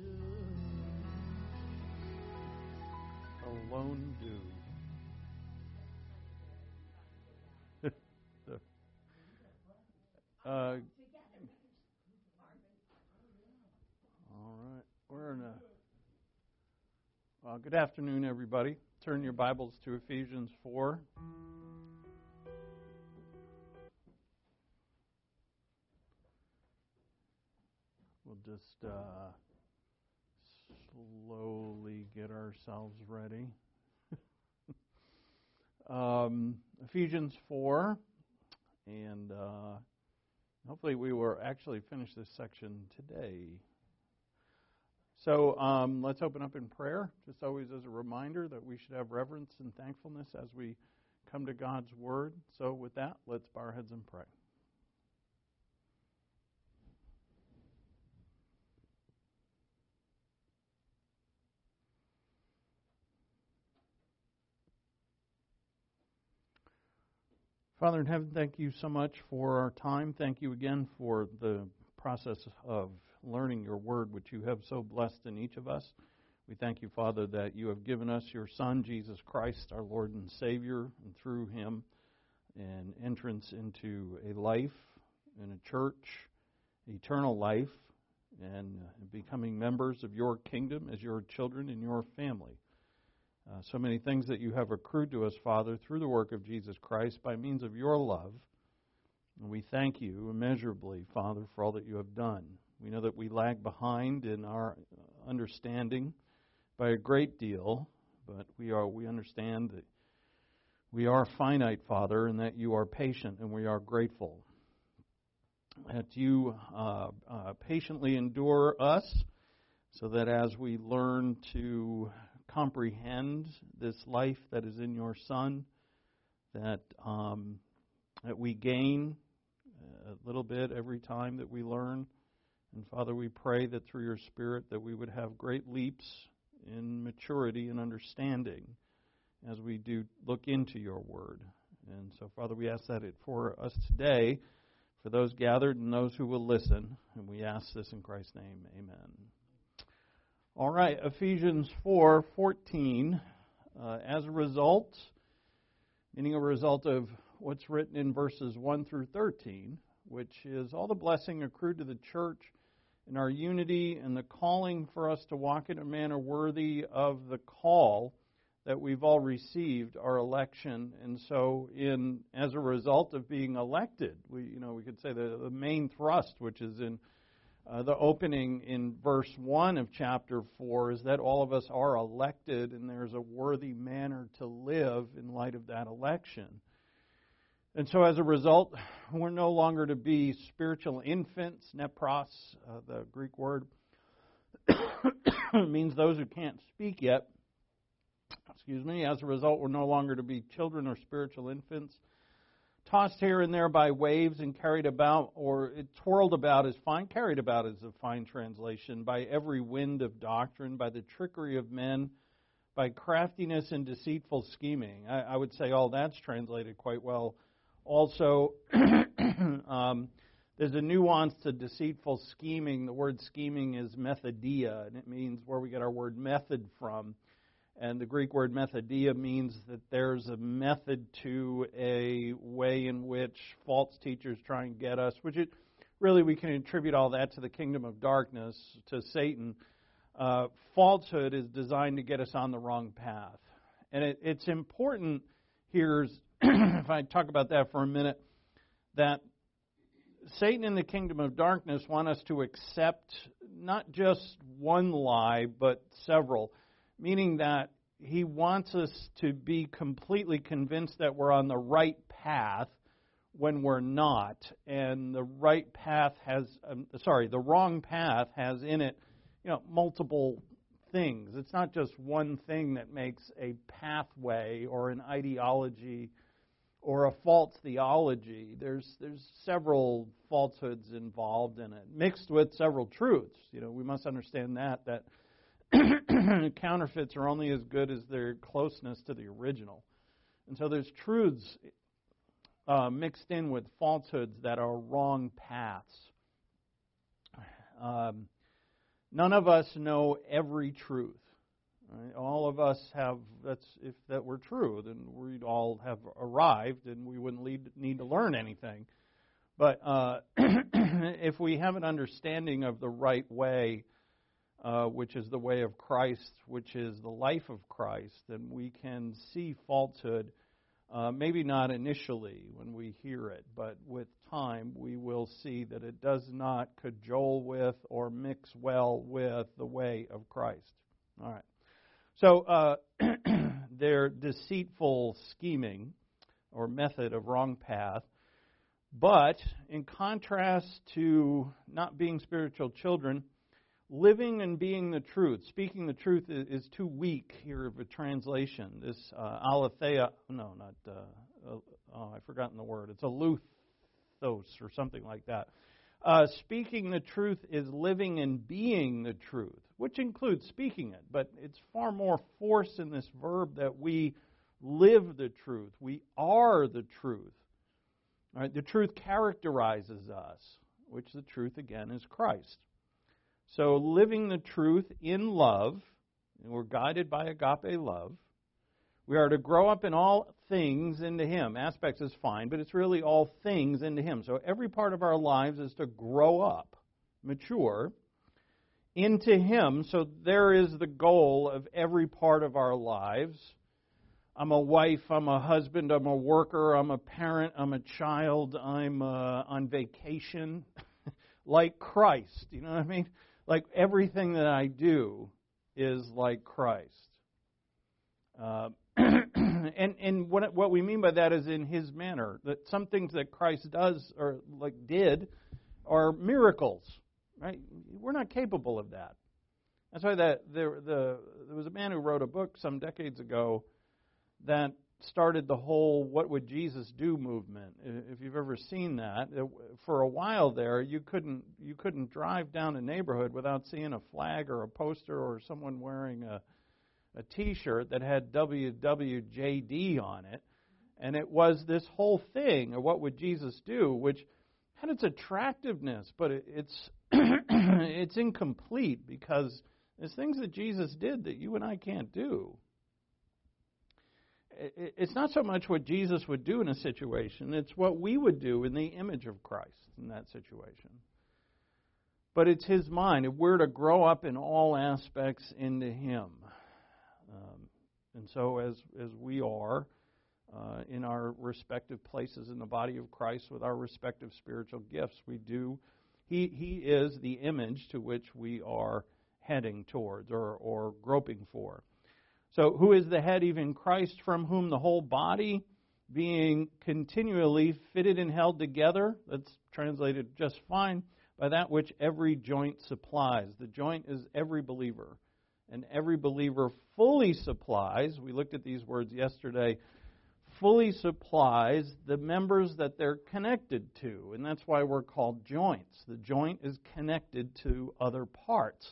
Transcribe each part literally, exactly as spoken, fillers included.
Alone do. uh, all right, we're in a. Uh, good afternoon, everybody. Turn your Bibles to Ephesians four. We'll just uh, slowly get ourselves ready. um, Ephesians four, and uh, hopefully we will actually finish this section today. So um, let's open up in prayer, just always as a reminder that we should have reverence and thankfulness as we come to God's Word. So with that, let's bow our heads and pray. Father in heaven, thank you so much for our time. Thank you again for the process of learning your word, which you have so blessed in each of us. We thank you, Father, that you have given us your Son, Jesus Christ, our Lord and Savior, and through him an entrance into a life, in a church, eternal life, and becoming members of your kingdom as your children in your family. Uh, so many things that you have accrued to us, Father, through the work of Jesus Christ by means of your love. And we thank you immeasurably, Father, for all that you have done. We know that we lag behind in our understanding by a great deal, but we are we understand that we are finite, Father, and that you are patient, and we are grateful that you uh, uh, patiently endure us so that as we learn to comprehend this life that is in your Son, that um, that we gain a little bit every time that we learn. And Father, we pray that through your Spirit that we would have great leaps in maturity and understanding as we do look into your Word. And so, Father, we ask that it for us today, for those gathered and those who will listen. And we ask this in Christ's name. Amen. All right, Ephesians four fourteen. Uh, as a result, meaning a result of what's written in verses one through thirteen, which is all the blessing accrued to the church in our unity and the calling for us to walk in a manner worthy of the call that we've all received, our election. And so, in as a result of being elected, we you know we could say the, the main thrust, which is in Uh, the opening in verse one of chapter four, is that all of us are elected and there's a worthy manner to live in light of that election. And so as a result, we're no longer to be spiritual infants. Nepros, uh, the Greek word, means those who can't speak yet. Excuse me. As a result, we're no longer to be children or spiritual infants, tossed here and there by waves and carried about, or it twirled about is fine, carried about is a fine translation, by every wind of doctrine, by the trickery of men, by craftiness and deceitful scheming. I, I would say all that's translated quite well. Also, um, there's a nuance to deceitful scheming. The word scheming is methodia, and it means where we get our word method from. And the Greek word methodia means that there's a method to a way in which false teachers try and get us, which it, really we can attribute all that to the kingdom of darkness, to Satan. Uh, falsehood is designed to get us on the wrong path. And it, it's important here, if I talk about that for a minute, that Satan and the kingdom of darkness want us to accept not just one lie, but several. Meaning that he wants us to be completely convinced that we're on the right path when we're not. And the right path has, um, sorry, the wrong path has in it, you know, multiple things. It's not just one thing that makes a pathway or an ideology or a false theology. There's there's several falsehoods involved in it, mixed with several truths. You know, we must understand that, that counterfeits are only as good as their closeness to the original. And so there's truths uh, mixed in with falsehoods that are wrong paths. Um, None of us know every truth. Right? All of us have, that's if that were true, then we'd all have arrived and we wouldn't lead, need to learn anything. But uh, if we have an understanding of the right way, uh, which is the way of Christ, which is the life of Christ, then we can see falsehood, uh, maybe not initially when we hear it, but with time we will see that it does not cajole with or mix well with the way of Christ. All right. So uh, their deceitful scheming or method of wrong path. But in contrast to not being spiritual children, living and being the truth, speaking the truth is, is too weak here of a translation. This uh, aletheia, no, not, uh, uh, oh, I've forgotten the word. It's aleuthos or something like that. Uh, speaking the truth is living and being the truth, which includes speaking it, but it's far more force in this verb that we live the truth. We are the truth. All right, the truth characterizes us, which the truth, again, is Christ. So living the truth in love, and we're guided by agape love, we are to grow up in all things into Him. Aspects is fine, but it's really all things into Him. So every part of our lives is to grow up, mature, into Him. So there is the goal of every part of our lives. I'm a wife, I'm a husband, I'm a worker, I'm a parent, I'm a child, I'm uh, on vacation, like Christ. You know what I mean? Like everything that I do is like Christ. Uh, and and what what we mean by that is in His manner. That some things that Christ does or like did are miracles, right? We're not capable of that. That's why that there the there was a man who wrote a book some decades ago that started the whole "What would Jesus do" movement. If you've ever seen that, for a while there, you couldn't you couldn't drive down a neighborhood without seeing a flag or a poster or someone wearing a a T-shirt that had W W J D on it, and it was this whole thing of what would Jesus do, which had its attractiveness, but it, it's it's incomplete because there's things that Jesus did that you and I can't do. It's not so much what Jesus would do in a situation, it's what we would do in the image of Christ in that situation. But it's His mind. We're to grow up in all aspects into Him. Um, and so as as we are uh, in our respective places in the body of Christ with our respective spiritual gifts, we do, He, he is the image to which we are heading towards or, or groping for. So who is the head, even Christ, from whom the whole body, being continually fitted and held together, that's translated just fine, by that which every joint supplies. The joint is every believer. And every believer fully supplies, we looked at these words yesterday, fully supplies the members that they're connected to. And that's why we're called joints. The joint is connected to other parts.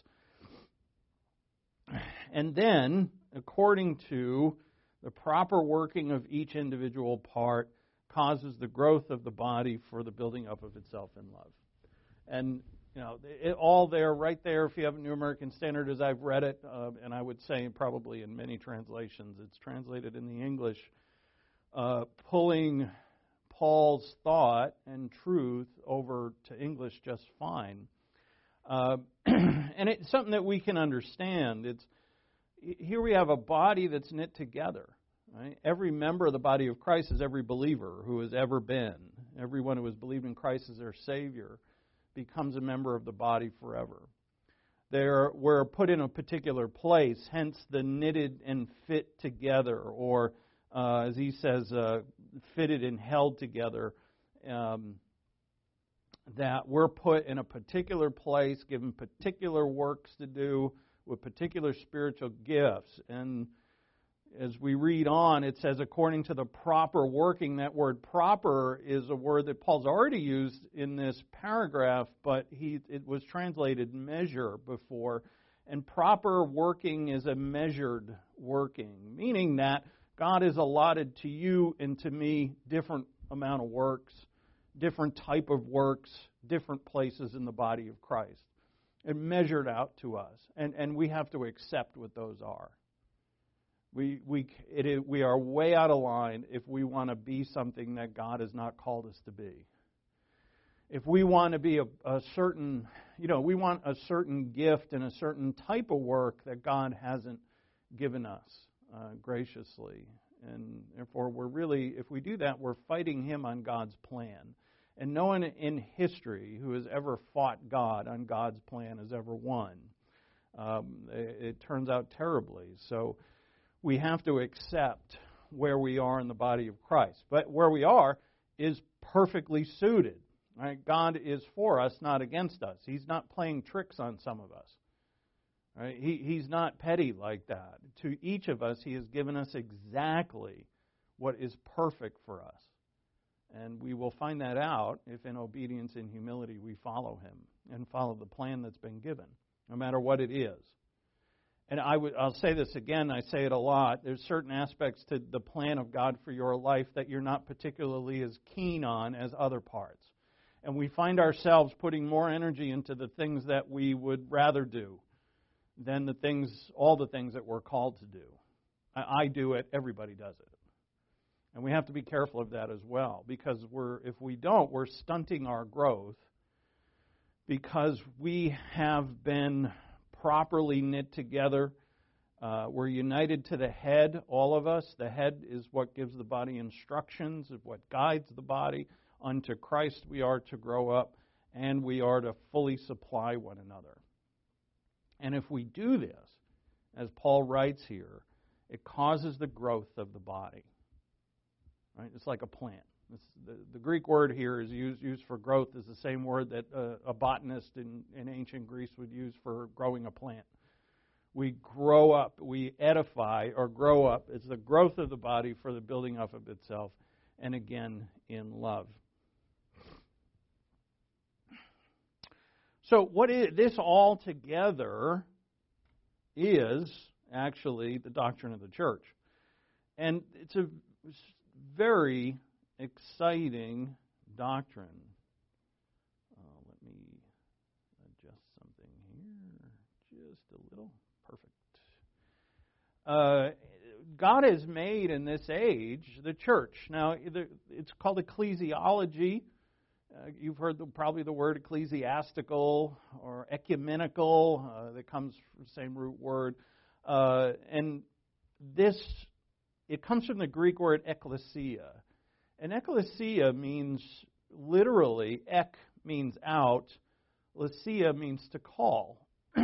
And then, according to the proper working of each individual part, causes the growth of the body for the building up of itself in love. And, you know, it, all there, right there, if you have a New American Standard, as I've read it, uh, and I would say probably in many translations, it's translated in the English, uh, pulling Paul's thought and truth over to English just fine. Uh, and it's something that we can understand. It's here we have a body that's knit together. Right? Every member of the body of Christ is every believer who has ever been. Everyone who has believed in Christ as their Savior becomes a member of the body forever. They're, we're put in a particular place, hence the knitted and fit together, or uh, as he says, uh, fitted and held together. Um, that we're put in a particular place, given particular works to do, with particular spiritual gifts. And as we read on, it says, according to the proper working. That word proper is a word that Paul's already used in this paragraph, but he it was translated measure before. And proper working is a measured working, meaning that God has allotted to you and to me different amount of works, different type of works, different places in the body of Christ. and measured out to us. And, and we have to accept what those are. We we it is, we are way out of line if we want to be something that God has not called us to be. If we want to be a, a certain, you know, we want a certain gift and a certain type of work that God hasn't given us uh, graciously. And therefore, we're really, if we do that, we're fighting Him on God's plan. And no one in history who has ever fought God on God's plan has ever won. Um, it, it turns out terribly. So we have to accept where we are in the body of Christ. But where we are is perfectly suited. Right? God is for us, not against us. He's not playing tricks on some of us. Right? He, he's not petty like that. To each of us, He has given us exactly what is perfect for us. And we will find that out if in obedience and humility we follow Him and follow the plan that's been given, no matter what it is. And I would, I'll say this again, I say it a lot, there's certain aspects to the plan of God for your life that you're not particularly as keen on as other parts. And we find ourselves putting more energy into the things that we would rather do than the things, all the things that we're called to do. I, I do it, everybody does it. And we have to be careful of that as well, because we're, if we don't, we're stunting our growth because we have been properly knit together. Uh, we're united to the head, all of us. The head is what gives the body instructions, of what guides the body. Unto Christ we are to grow up, and we are to fully supply one another. And if we do this, as Paul writes here, it causes the growth of the body. Right? It's like a plant. It's the, the Greek word here is used, used for growth is the same word that uh, a botanist in, in ancient Greece would use for growing a plant. We grow up, we edify or grow up. It's the growth of the body for the building up of itself, and again, in love. So what is this all together is actually the doctrine of the church. And it's a very exciting doctrine. Uh, let me adjust something here just a little. Perfect. Uh, God has made in this age the church. Now, it's called ecclesiology. Uh, you've heard the, probably the word ecclesiastical or ecumenical. Uh, that comes from the same root word. Uh, and this, it comes from the Greek word ekklesia. And ekklesia means literally, ek means out, lesia means to call.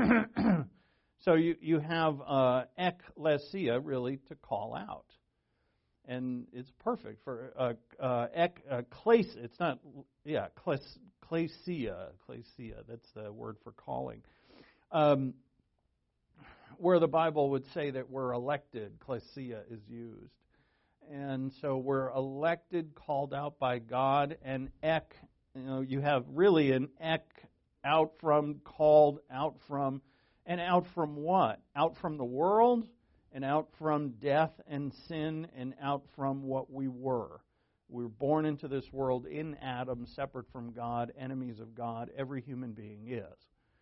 So you, you have uh, ekklesia, really, to call out. And it's perfect for uh, uh, ek, uh, kles, it's not, yeah, kles, klesia, klesia, that's the word for calling. Um, where the Bible would say that we're elected, klesia is used. And so we're elected, called out by God, and ek, you know, you have really an ek, out from, called, out from, and out from what? Out from the world, and out from death and sin, and out from what we were. We were born into this world in Adam, separate from God, enemies of God. Every human being is.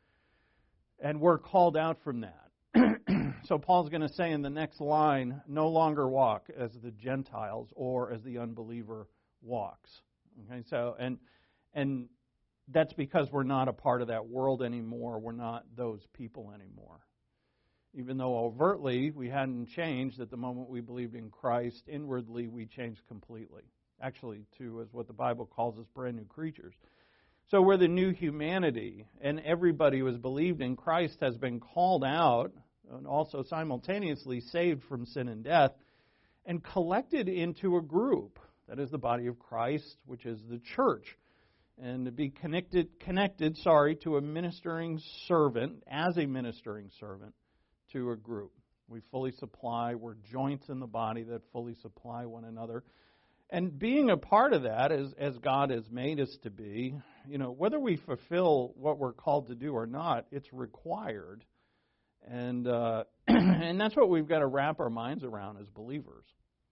And we're called out from that. So Paul's going to say in the next line, no longer walk as the Gentiles or as the unbeliever walks. Okay, so and and that's because we're not a part of that world anymore. We're not those people anymore. Even though overtly we hadn't changed at the moment we believed in Christ, inwardly we changed completely. Actually, to as what the Bible calls us brand new creatures. So we're the new humanity, and everybody who has believed in Christ has been called out and also simultaneously saved from sin and death and collected into a group. That is the body of Christ, which is the church. And to be connected, connected, sorry, to a ministering servant, as a ministering servant, to a group. We fully supply, we're joints in the body that fully supply one another. And being a part of that, as, as God has made us to be, you know, whether we fulfill what we're called to do or not, it's required. And uh, and that's what we've got to wrap our minds around as believers.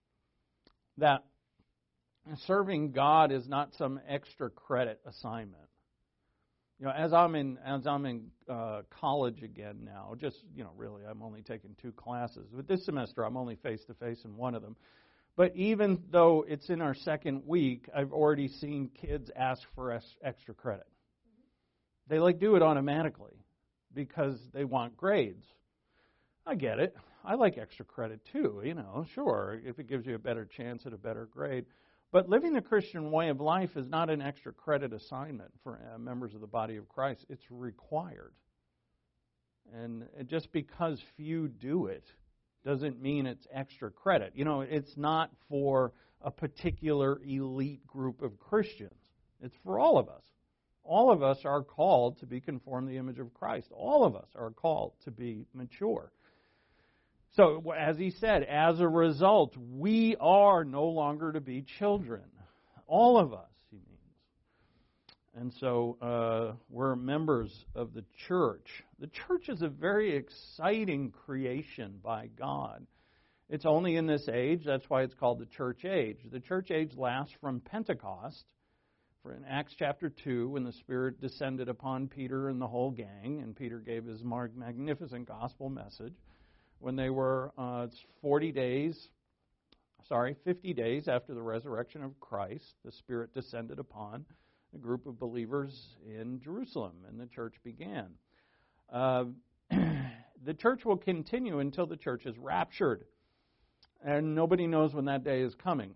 That serving God is not some extra credit assignment. You know, as I'm in as I'm in uh, college again now, just you know, really, I'm only taking two classes. But this semester, I'm only face to face in one of them. But even though it's in our second week, I've already seen kids ask for extra credit. They like do it automatically because they want grades. I get it. I like extra credit too, you know, sure, if it gives you a better chance at a better grade. But living the Christian way of life is not an extra credit assignment for uh, members of the body of Christ. It's required. And just because few do it doesn't mean it's extra credit. You know, it's not for a particular elite group of Christians. It's for all of us. All of us are called to be conformed to the image of Christ. All of us are called to be mature. So, as he said, as a result, we are no longer to be children. All of us, he means. And so, uh, we're members of the church. The church is a very exciting creation by God. It's only in this age, that's why it's called the church age. The church age lasts from Pentecost, for in Acts chapter two, when the Spirit descended upon Peter and the whole gang, and Peter gave his magnificent gospel message. When they were uh, forty days, sorry, fifty days after the resurrection of Christ, the Spirit descended upon a group of believers in Jerusalem, and the church began. Uh, the church will continue until the church is raptured, and nobody knows when that day is coming.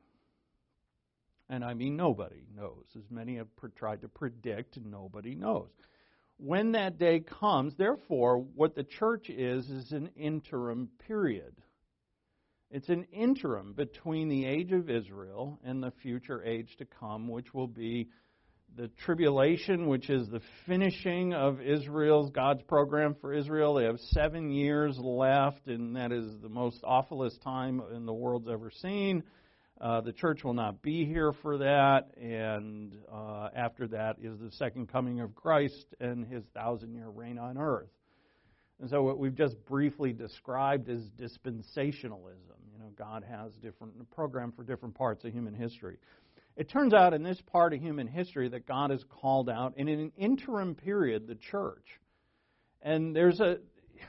And I mean nobody knows. As many have tried to predict, nobody knows. When that day comes, therefore, what the church is, is an interim period. It's an interim between the age of Israel and the future age to come, which will be the tribulation, which is the finishing of Israel's, God's program for Israel. They have seven years left, and that is the most awfulest time in the world's ever seen. Uh, the church will not be here for that, and uh, after that is the second coming of Christ and his thousand-year reign on earth. And so what we've just briefly described is dispensationalism. You know, God has different a program for different parts of human history. It turns out in this part of human history that God has called out, and in an interim period, the church. And there's a,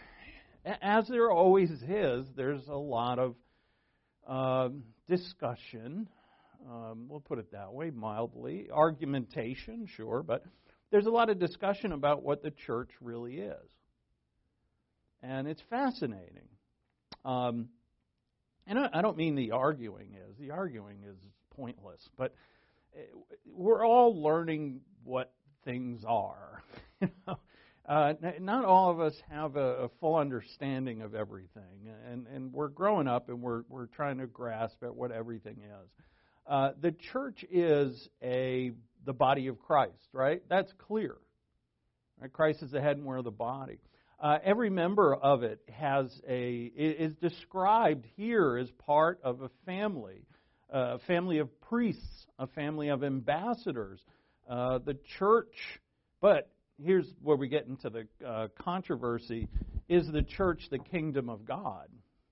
as there always is, there's a lot of Uh, discussion, um, we'll put it that way, mildly, argumentation, sure, but there's a lot of discussion about what the church really is. And it's fascinating. Um, and I, I don't mean the arguing is. The arguing is pointless, but we're all learning what things are. You know? Uh, not all of us have a, a full understanding of everything, and, and we're growing up and we're we're trying to grasp at what everything is. Uh, the church is a the body of Christ, right? That's clear. Right? Christ is the head and we're the body. Uh, every member of it has a is described here as part of a family, a family of priests, a family of ambassadors. Uh, the church, but here's where we get into the uh, controversy. Is the church the kingdom of God?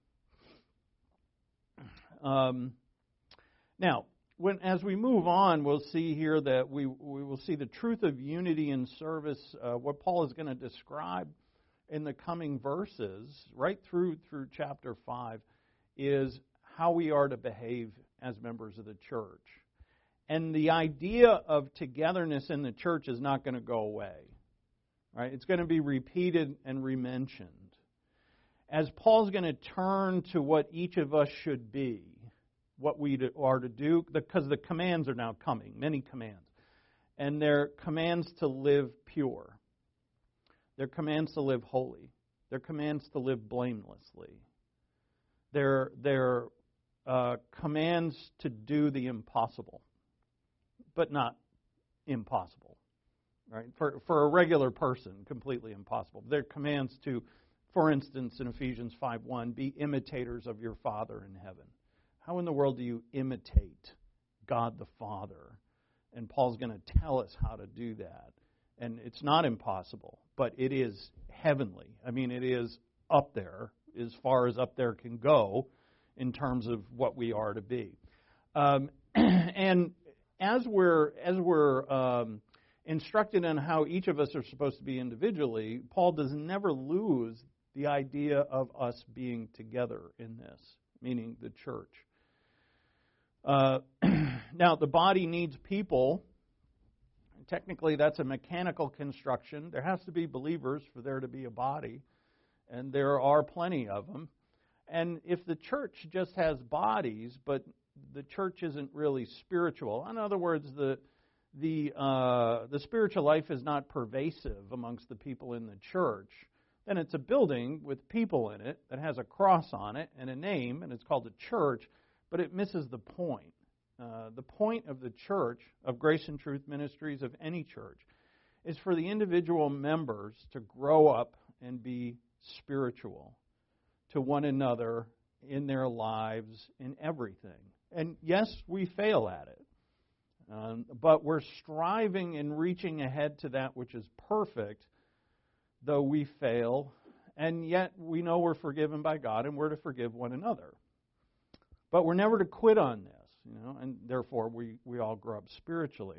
Um, now, when as we move on, we'll see here that we, we will see the truth of unity in service. Uh, what Paul is going to describe in the coming verses, right through through chapter five, is how we are to behave as members of the church. And the idea of togetherness in the church is not going to go away. Right? It's going to be repeated and rementioned. As Paul's going to turn to what each of us should be, what we are to do, because the commands are now coming, many commands. And they're commands to live pure. They're commands to live holy. They're commands to live blamelessly. They're, they're uh, commands to do the impossible, but not impossible. Right? For for a regular person, completely impossible. They're commands to, for instance, in Ephesians five one, be imitators of your Father in heaven. How in the world do you imitate God the Father? And Paul's going to tell us how to do that. And it's not impossible, but it is heavenly. I mean, it is up there, as far as up there can go, in terms of what we are to be. Um, and as we're as we're um, instructed on how each of us are supposed to be individually, Paul does never lose the idea of us being together in this, meaning the church. Uh, now, the body needs people. Technically, that's a mechanical construction. There has to be believers for there to be a body, and there are plenty of them. And if the church just has bodies, but the church isn't really spiritual, in other words, the the uh, the spiritual life is not pervasive amongst the people in the church, then it's a building with people in it that has a cross on it and a name, and it's called a church, but it misses the point. Uh, the point of the church, of Grace and Truth Ministries, of any church, is for the individual members to grow up and be spiritual to one another in their lives, in everything. And yes, we fail at it. Um, but we're striving and reaching ahead to that which is perfect, though we fail, and yet we know we're forgiven by God and we're to forgive one another. But we're never to quit on this. You know, and therefore we, we all grow up spiritually.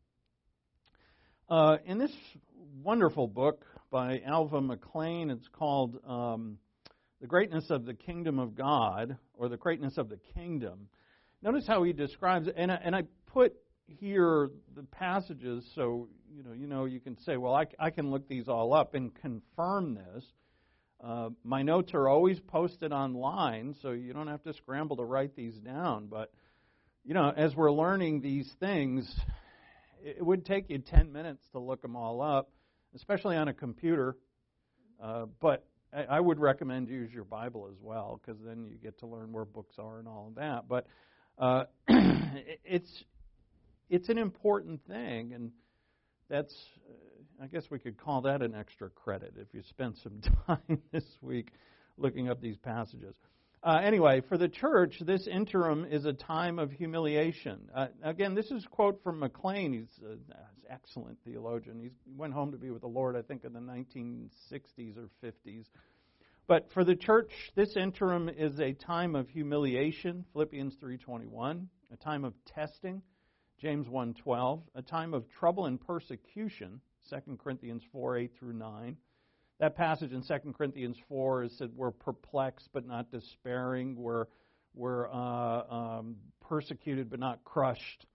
Uh, in this wonderful book by Alva McClain, it's called um, The Greatness of the Kingdom of God, or The Greatness of the Kingdom. Notice how he describes it, and I, and I put here the passages so you know you know you can say, well, I, I can look these all up and confirm this. Uh, my notes are always posted online, so you don't have to scramble to write these down, but you know, as we're learning these things, it would take you ten minutes to look them all up, especially on a computer. Uh, but I, I would recommend you use your Bible as well, because then you get to learn where books are and all of that. But uh, it's it's an important thing, and that's, uh, I guess we could call that an extra credit if you spend some time this week looking up these passages. Uh, anyway, for the church, this interim is a time of humiliation. Uh, again, this is a quote from McClain. He's an excellent theologian. He went home to be with the Lord, I think, in the nineteen sixties or fifties. But for the church, this interim is a time of humiliation, Philippians three twenty-one, a time of testing, James one twelve, a time of trouble and persecution, Second Corinthians four eight through nine. That passage in Second Corinthians four is that we're perplexed but not despairing. We're, we're uh, um, persecuted but not crushed.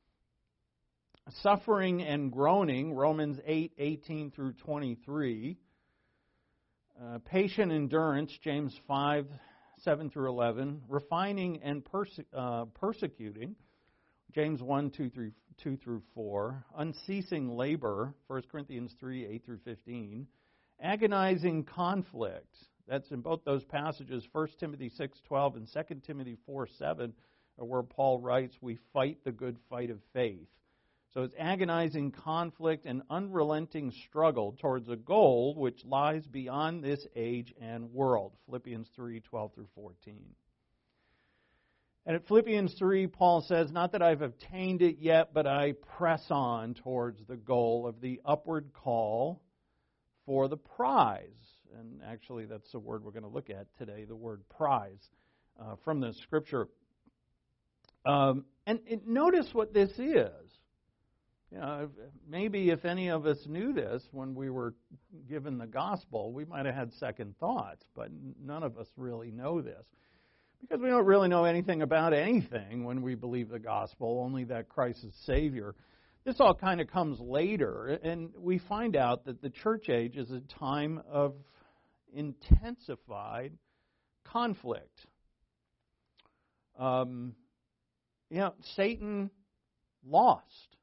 Suffering and groaning, Romans eight eighteen through twenty-three. Uh, patient endurance, James five seven through eleven. Refining and perse- uh, persecuting, James one two through four. Unceasing labor, First Corinthians three eight through fifteen. Agonizing conflict, that's in both those passages, First Timothy six twelve and Second Timothy four seven, where Paul writes, we fight the good fight of faith. So it's agonizing conflict and unrelenting struggle towards a goal which lies beyond this age and world, Philippians three twelve through fourteen. And at Philippians three, Paul says, not that I've obtained it yet, but I press on towards the goal of the upward call for the prize. And actually, that's the word we're going to look at today, the word prize, uh, from the Scripture. Um, and, and notice what this is. You know, maybe if any of us knew this when we were given the gospel, we might have had second thoughts, but none of us really know this. Because we don't really know anything about anything when we believe the gospel, only that Christ is Savior. This all kind of comes later, and we find out that the church age is a time of intensified conflict. Um, you know, Satan lost.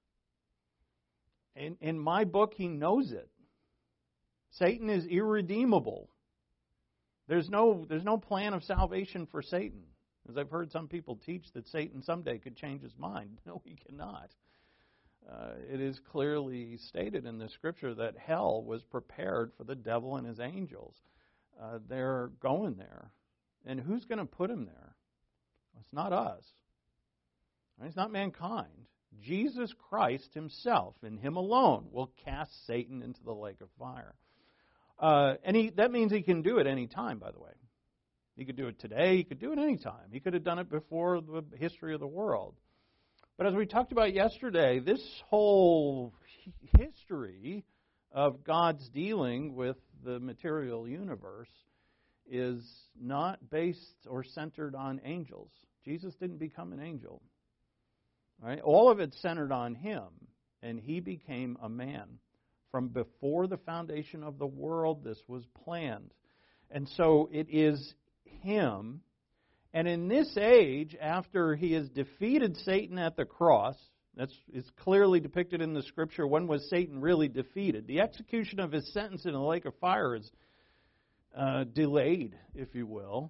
In, in my book, he knows it. Satan is irredeemable. There's no, there's no plan of salvation for Satan. As I've heard some people teach that Satan someday could change his mind. No, he cannot. Uh, it is clearly stated in the Scripture that hell was prepared for the devil and his angels. Uh, they're going there. And who's going to put him there? It's not us. It's not mankind. Jesus Christ himself, and him alone, will cast Satan into the lake of fire. Uh, and he, that means he can do it any time, by the way. He could do it today. He could do it any time. He could have done it before the history of the world. But as we talked about yesterday, this whole history of God's dealing with the material universe is not based or centered on angels. Jesus didn't become an angel. Right? All of it's centered on Him, and He became a man. From before the foundation of the world, this was planned. And so it is Him. And in this age, after He has defeated Satan at the cross, that's is clearly depicted in the Scripture. When was Satan really defeated? The execution of his sentence in the lake of fire is uh, delayed, if you will.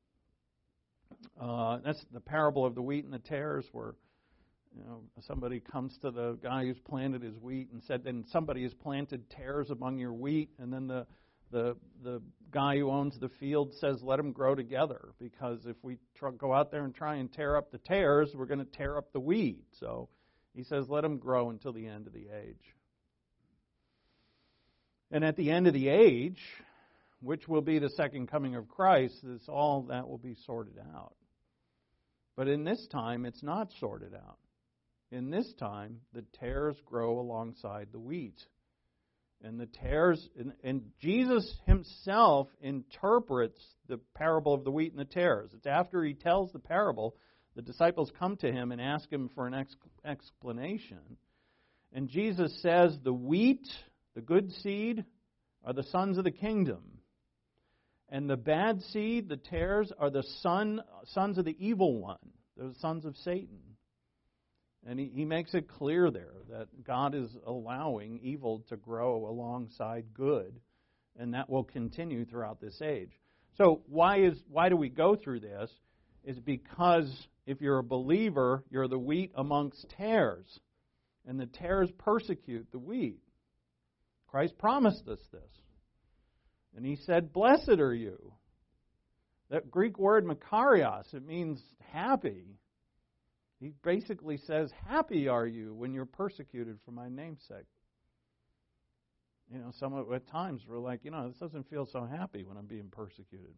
Uh, that's the parable of the wheat and the tares, where you know somebody comes to the guy who's planted his wheat and said, "Then somebody has planted tares among your wheat," and then the the the guy who owns the field says, "Let them grow together, because if we tr- go out there and try and tear up the tares, we're going to tear up the wheat." So He says, let them grow until the end of the age. And at the end of the age, which will be the second coming of Christ, this, all that will be sorted out. But in this time, it's not sorted out. In this time, the tares grow alongside the wheat. And the tares, and, and Jesus Himself interprets the parable of the wheat and the tares. It's after He tells the parable, the disciples come to Him and ask Him for an ex- explanation. And Jesus says, the wheat, the good seed, are the sons of the kingdom. And the bad seed, the tares, are the son, sons of the evil one. They're the sons of Satan. And he, he makes it clear there that God is allowing evil to grow alongside good. And that will continue throughout this age. So why is why do we go through this? Is because if you're a believer, you're the wheat amongst tares. And the tares persecute the wheat. Christ promised us this. And He said, blessed are you. That Greek word makarios, it means happy. He basically says, happy are you when you're persecuted for my name's sake. You know, some of, at times we're like, you know, this doesn't feel so happy when I'm being persecuted.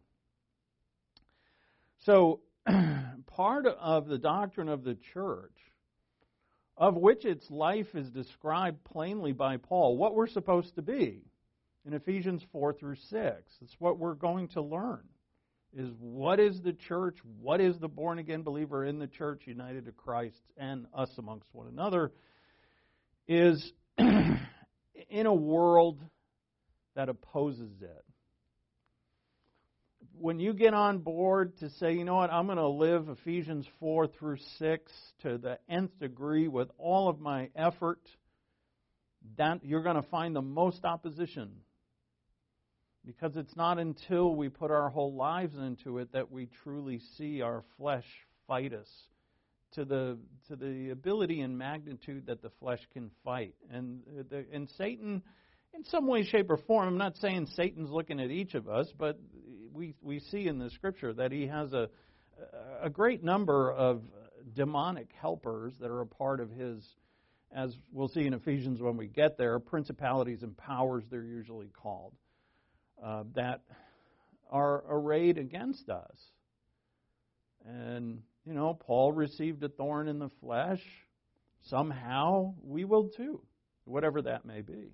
So, part of the doctrine of the church, of which its life is described plainly by Paul, what we're supposed to be in Ephesians four through six. It's what we're going to learn, is what is the church, what is the born-again believer in the church united to Christ and us amongst one another, is in a world that opposes it. When you get on board to say, you know what, I'm going to live Ephesians four through six to the nth degree with all of my effort, that you're going to find the most opposition. Because it's not until we put our whole lives into it that we truly see our flesh fight us to the to the ability and magnitude that the flesh can fight. And the, and Satan, in some way, shape, or form, I'm not saying Satan's looking at each of us, but we we see in the Scripture that he has a a great number of demonic helpers that are a part of his, as we'll see in Ephesians when we get there, principalities and powers they're usually called, uh, that are arrayed against us. And, you know, Paul received a thorn in the flesh. Somehow we will too, whatever that may be.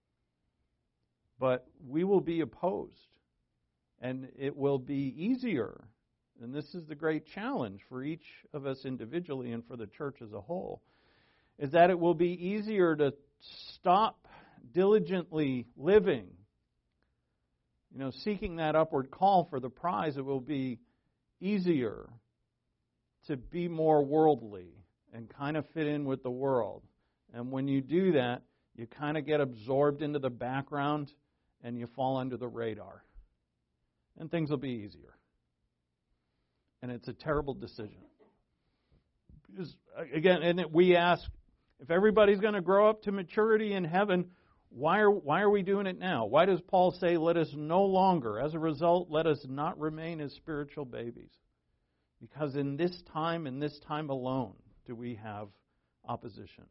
But we will be opposed. And it will be easier. And this is the great challenge for each of us individually and for the church as a whole, is that it will be easier to stop diligently living, you know, seeking that upward call for the prize. It will be easier to be more worldly and kind of fit in with the world. And when you do that, you kind of get absorbed into the background and you fall under the radar. And things will be easier. And it's a terrible decision. Because, again, and we ask, if everybody's going to grow up to maturity in heaven, why are why are we doing it now? Why does Paul say, let us no longer, as a result, let us not remain as spiritual babies? Because in this time, in this time alone, do we have opposition.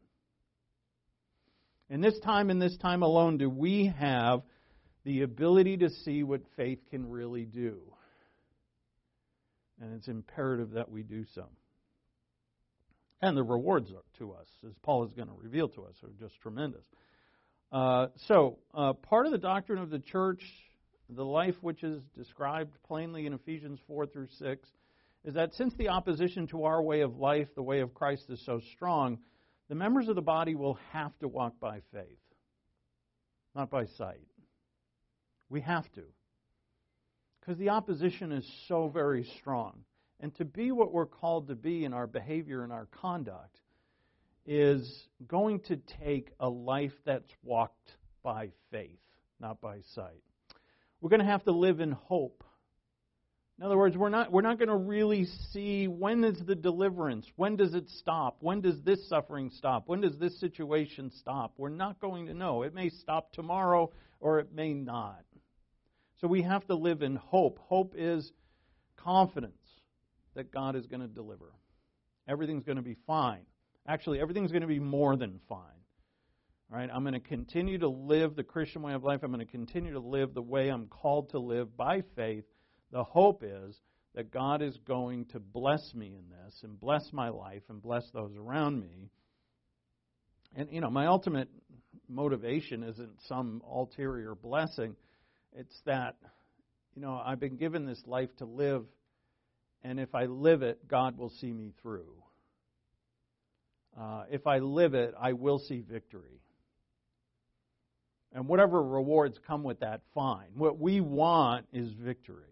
In this time, in this time alone, do we have the ability to see what faith can really do. And it's imperative that we do so. And the rewards to us, as Paul is going to reveal to us, are just tremendous. Uh, so, uh, part of the doctrine of the church, the life which is described plainly in Ephesians four through six, is that since the opposition to our way of life, the way of Christ, is so strong, the members of the body will have to walk by faith, not by sight. We have to. Because the opposition is so very strong. And to be what we're called to be in our behavior and our conduct is going to take a life that's walked by faith, not by sight. We're going to have to live in hope. In other words, we're not we're not going to really see when is the deliverance, when does it stop, when does this suffering stop, when does this situation stop. We're not going to know. It may stop tomorrow or it may not. So we have to live in hope. Hope is confidence that God is going to deliver. Everything's going to be fine. Actually, everything's going to be more than fine. All right? I'm going to continue to live the Christian way of life. I'm going to continue to live the way I'm called to live by faith. The hope is that God is going to bless me in this and bless my life and bless those around me. And, you know, my ultimate motivation isn't some ulterior blessing. It's that, you know, I've been given this life to live, and if I live it, God will see me through. Uh, if I live it, I will see victory. And whatever rewards come with that, fine. What we want is victory.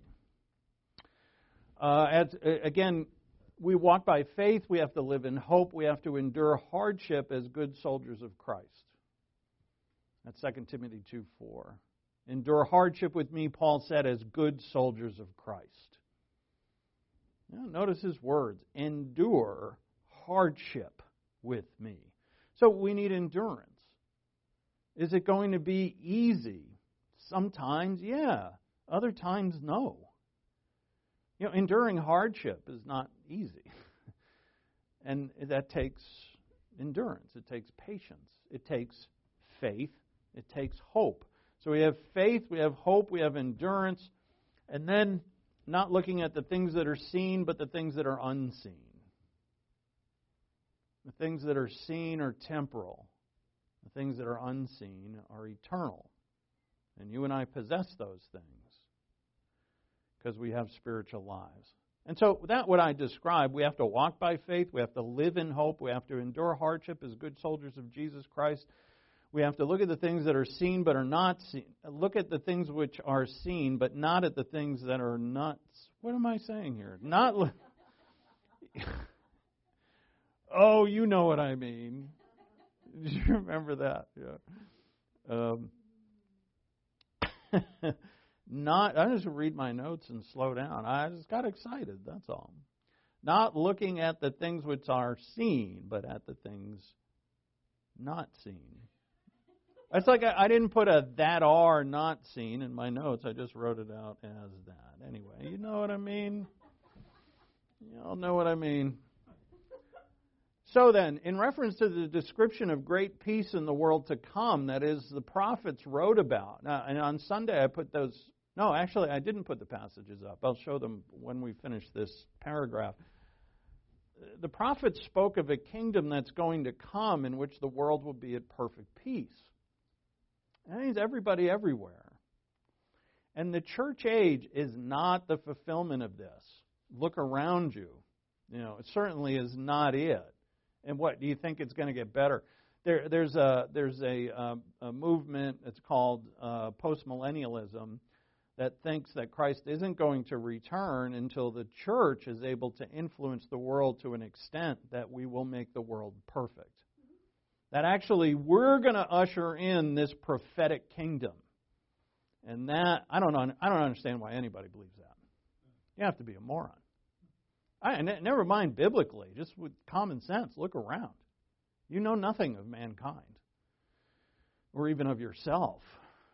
Uh, as, again, we walk by faith. We have to live in hope. We have to endure hardship as good soldiers of Christ. That's Second Timothy two four. Endure hardship with me, Paul said, as good soldiers of Christ. Now, notice his words. Endure hardship with me. So we need endurance. Is it going to be easy? Sometimes, yeah. Other times, no. You know, enduring hardship is not easy. And that takes endurance. It takes patience. It takes faith. It takes hope. So we have faith, we have hope, we have endurance, and then not looking at the things that are seen, but the things that are unseen. The things that are seen are temporal. The things that are unseen are eternal. And you and I possess those things because we have spiritual lives. And so that what I described, we have to walk by faith, we have to live in hope, we have to endure hardship as good soldiers of Jesus Christ. We have to look at the things that are seen but are not seen. Look at the things which are seen, but not at the things that are not. What am I saying here? Not. Lo- oh, you know what I mean. Do you remember that? Yeah. Um, not. I just read my notes and slow down. I just got excited. That's all. Not looking at the things which are seen, but at the things not seen. It's like I, I didn't put a that are not seen in my notes. I just wrote it out as that. Anyway, you know what I mean? You all know what I mean. So then, in reference to the description of great peace in the world to come, that is, the prophets wrote about. Now, and on Sunday I put those, no, actually I didn't put the passages up. I'll show them when we finish this paragraph. The prophets spoke of a kingdom that's going to come in which the world will be at perfect peace. That means everybody everywhere. And the church age is not the fulfillment of this. Look around you. You know, it certainly is not it. And what, do you think it's going to get better? There, there's a there's a, um, a movement that's called uh, postmillennialism that thinks that Christ isn't going to return until the church is able to influence the world to an extent that we will make the world perfect. That actually we're going to usher in this prophetic kingdom. And that, I don't I don't understand why anybody believes that. You have to be a moron. I, never mind biblically, just with common sense, look around. You know nothing of mankind or even of yourself.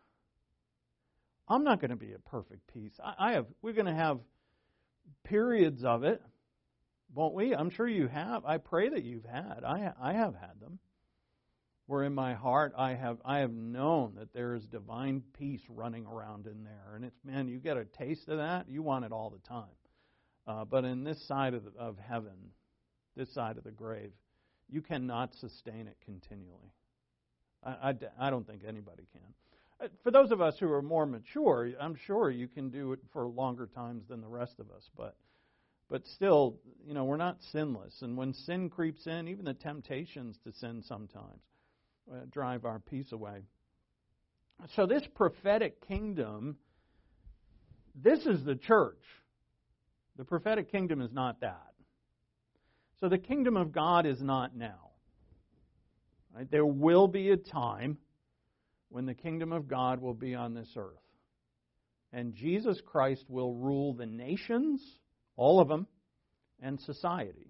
I'm not going to be at perfect peace. I, I have. We're going to have periods of it, won't we? I'm sure you have. I pray that you've had. I I have had them. Where in my heart I have I have known that there is divine peace running around in there, and it's man, you get a taste of that, you want it all the time. Uh, but in this side of, the, of heaven, this side of the grave, you cannot sustain it continually. I, I, I don't think anybody can. For those of us who are more mature, I'm sure you can do it for longer times than the rest of us, but but still, you know, we're not sinless. And when sin creeps in, even the temptations to sin sometimes uh, drive our peace away. So this prophetic kingdom, this is the church. The prophetic kingdom is not that. So the kingdom of God is not now. Right? There will be a time when the kingdom of God will be on this earth. And Jesus Christ will rule the nations, all of them, and society.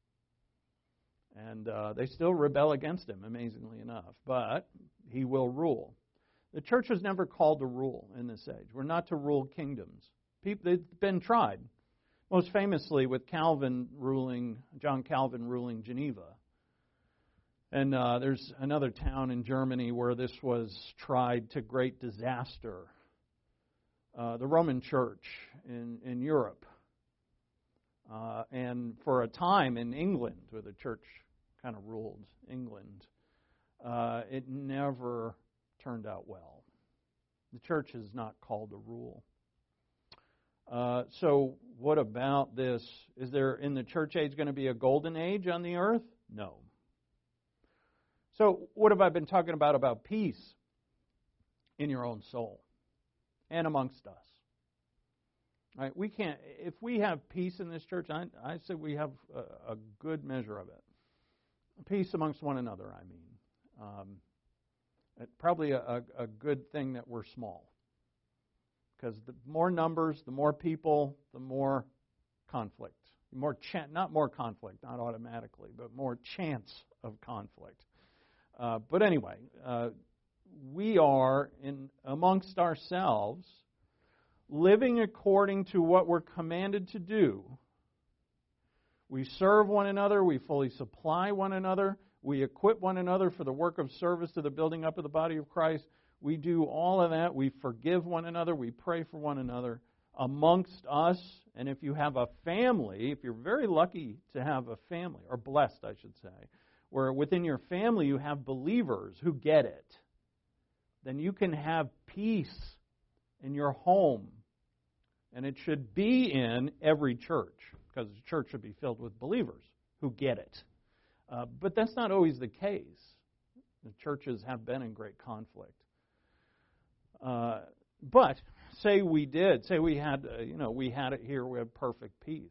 And uh, they still rebel against him, amazingly enough. But he will rule. The church was never called to rule in this age. We're not to rule kingdoms. People, they've been tried. Most famously with Calvin ruling, John Calvin ruling Geneva. And uh, there's another town in Germany where this was tried to great disaster. Uh, the Roman Church in, in Europe. Uh, and for a time in England, where the church kind of ruled England, uh, it never turned out well. The church is not called to rule. Uh, so what about this? Is there in the church age going to be a golden age on the earth? No. So what have I been talking about about peace in your own soul and amongst us? Right? We can't. If we have peace in this church, I, I say we have a, a good measure of it. Peace amongst one another, I mean. Um, it's probably a, a good thing that we're small. Because the more numbers, the more people, the more conflict. More cha- not more conflict, not automatically, but more chance of conflict. Uh, but anyway, uh, we are in amongst ourselves, living according to what we're commanded to do. We serve one another, we fully supply one another, we equip one another for the work of service to the building up of the body of Christ. We do all of that. We forgive one another. We pray for one another amongst us. And if you have a family, if you're very lucky to have a family, or blessed, I should say, where within your family you have believers who get it, then you can have peace in your home. And it should be in every church, because the church should be filled with believers who get it. Uh, but that's not always the case. The churches have been in great conflict. Uh, but say we did, say we had, uh, you know, we had it here, we had perfect peace.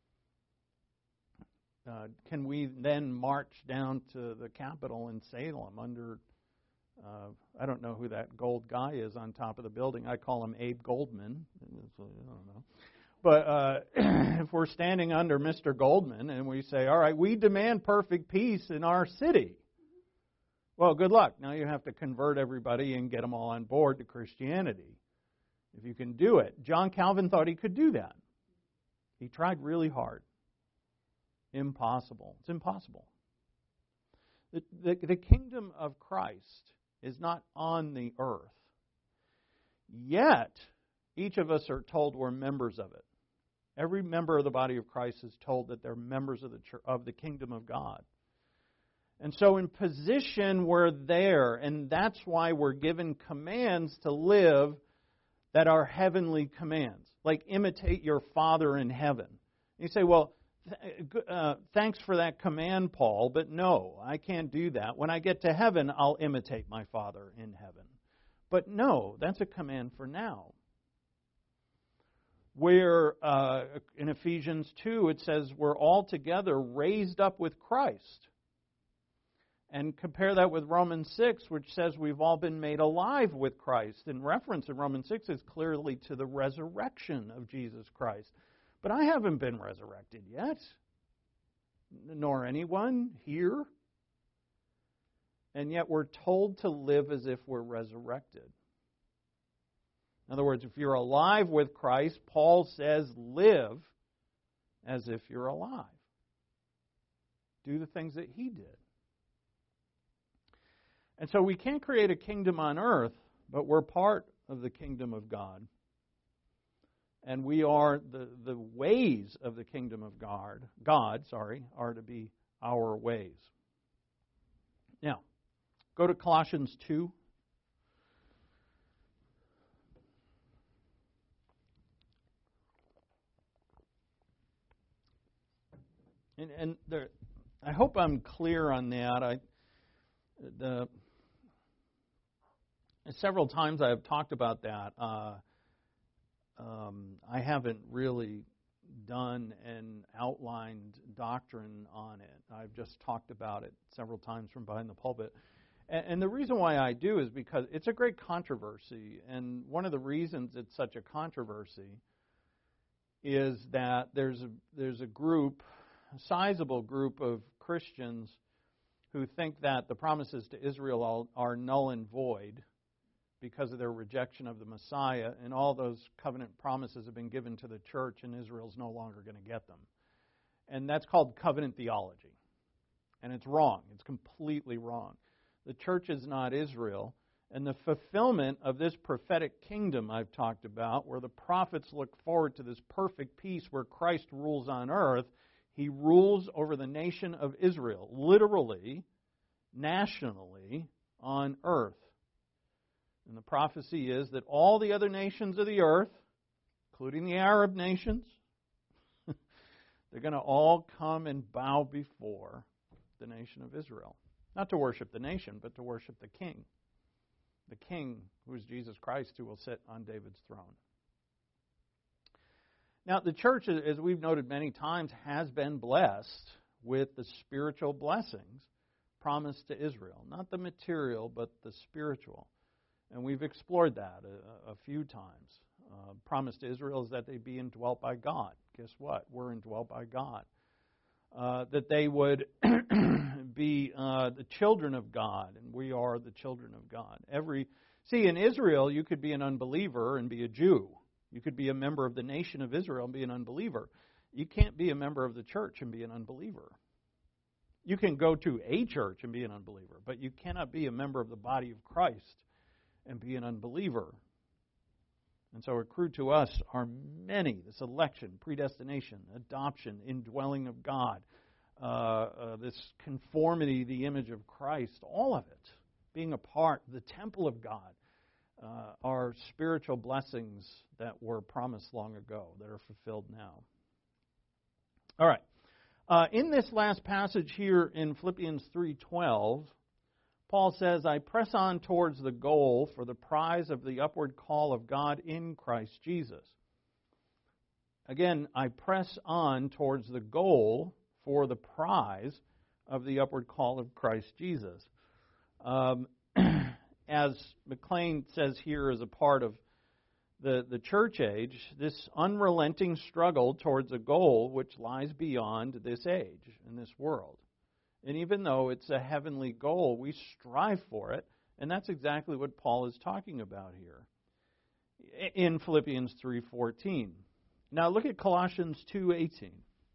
Uh, can we then march down to the Capitol in Salem under, uh, I don't know who that gold guy is on top of the building. I call him Abe Goldman. I don't know. But uh, if we're standing under Mister Goldman and we say, all right, we demand perfect peace in our city. Well, good luck. Now you have to convert everybody and get them all on board to Christianity. If you can do it. John Calvin thought he could do that. He tried really hard. Impossible. It's impossible. The, the, the kingdom of Christ is not on the earth. Yet, each of us are told we're members of it. Every member of the body of Christ is told that they're members of the church, of the kingdom of God. And so in position, we're there, and that's why we're given commands to live that are heavenly commands, like imitate your Father in heaven. You say, well, th- uh, thanks for that command, Paul, but no, I can't do that. When I get to heaven, I'll imitate my Father in heaven. But no, that's a command for now. Where uh, in Ephesians two, it says we're all together raised up with Christ. And compare that with Romans six, which says we've all been made alive with Christ. And reference in Romans six is clearly to the resurrection of Jesus Christ. But I haven't been resurrected yet, nor anyone here. And yet we're told to live as if we're resurrected. In other words, if you're alive with Christ, Paul says live as if you're alive. Do the things that he did. And so we can't create a kingdom on earth, but we're part of the kingdom of God. And we are, the, the ways of the kingdom of God, God, sorry, are to be our ways. Now, go to Colossians two. And, and there, I hope I'm clear on that. I, the, several times I have talked about that. Uh, um, I haven't really done and outlined doctrine on it. I've just talked about it several times from behind the pulpit. And, and the reason why I do is because it's a great controversy. And one of the reasons it's such a controversy is that there's a, there's a group, a sizable group of Christians who think that the promises to Israel are null and void because of their rejection of the Messiah, and all those covenant promises have been given to the church, and Israel's no longer going to get them. And that's called covenant theology. And it's wrong. It's completely wrong. The church is not Israel, and the fulfillment of this prophetic kingdom I've talked about, where the prophets look forward to this perfect peace where Christ rules on earth, He rules over the nation of Israel, literally, nationally, on earth. And the prophecy is that all the other nations of the earth, including the Arab nations, they're going to all come and bow before the nation of Israel. Not to worship the nation, but to worship the king. The king, who is Jesus Christ, who will sit on David's throne. Now, the church, as we've noted many times, has been blessed with the spiritual blessings promised to Israel. Not the material, but the spiritual. And we've explored that a, a few times. Uh, promise to Israel is that they be indwelt by God. Guess what? We're indwelt by God. Uh, that they would be uh, the children of God, and we are the children of God. Every See, in Israel, you could be an unbeliever and be a Jew. You could be a member of the nation of Israel and be an unbeliever. You can't be a member of the church and be an unbeliever. You can go to a church and be an unbeliever, but you cannot be a member of the body of Christ and be an unbeliever. And so accrued to us are many, this election, predestination, adoption, indwelling of God, uh, uh, this conformity, the image of Christ, all of it, being a part, the temple of God, uh, are spiritual blessings that were promised long ago, that are fulfilled now. All right. Uh, in this last passage here in Philippians three twelve, Paul says, I press on towards the goal for the prize of the upward call of God in Christ Jesus. Again, I press on towards the goal for the prize of the upward call of Christ Jesus. Um, as McLean says here as a part of the, the church age, this unrelenting struggle towards a goal which lies beyond this age and this world. And even though it's a heavenly goal, we strive for it. And that's exactly what Paul is talking about here in Philippians three fourteen. Now look at Colossians two eighteen.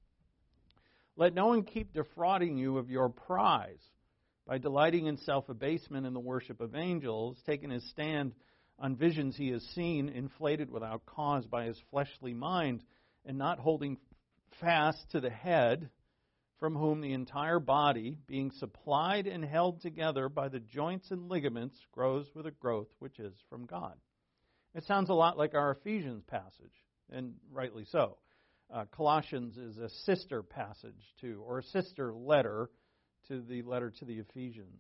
Let no one keep defrauding you of your prize by delighting in self-abasement in the worship of angels, taking his stand on visions he has seen, inflated without cause by his fleshly mind, and not holding fast to the head, from whom the entire body, being supplied and held together by the joints and ligaments, grows with a growth which is from God. It sounds a lot like our Ephesians passage, and rightly so. Uh, Colossians is a sister passage to, or a sister letter to the letter to the Ephesians.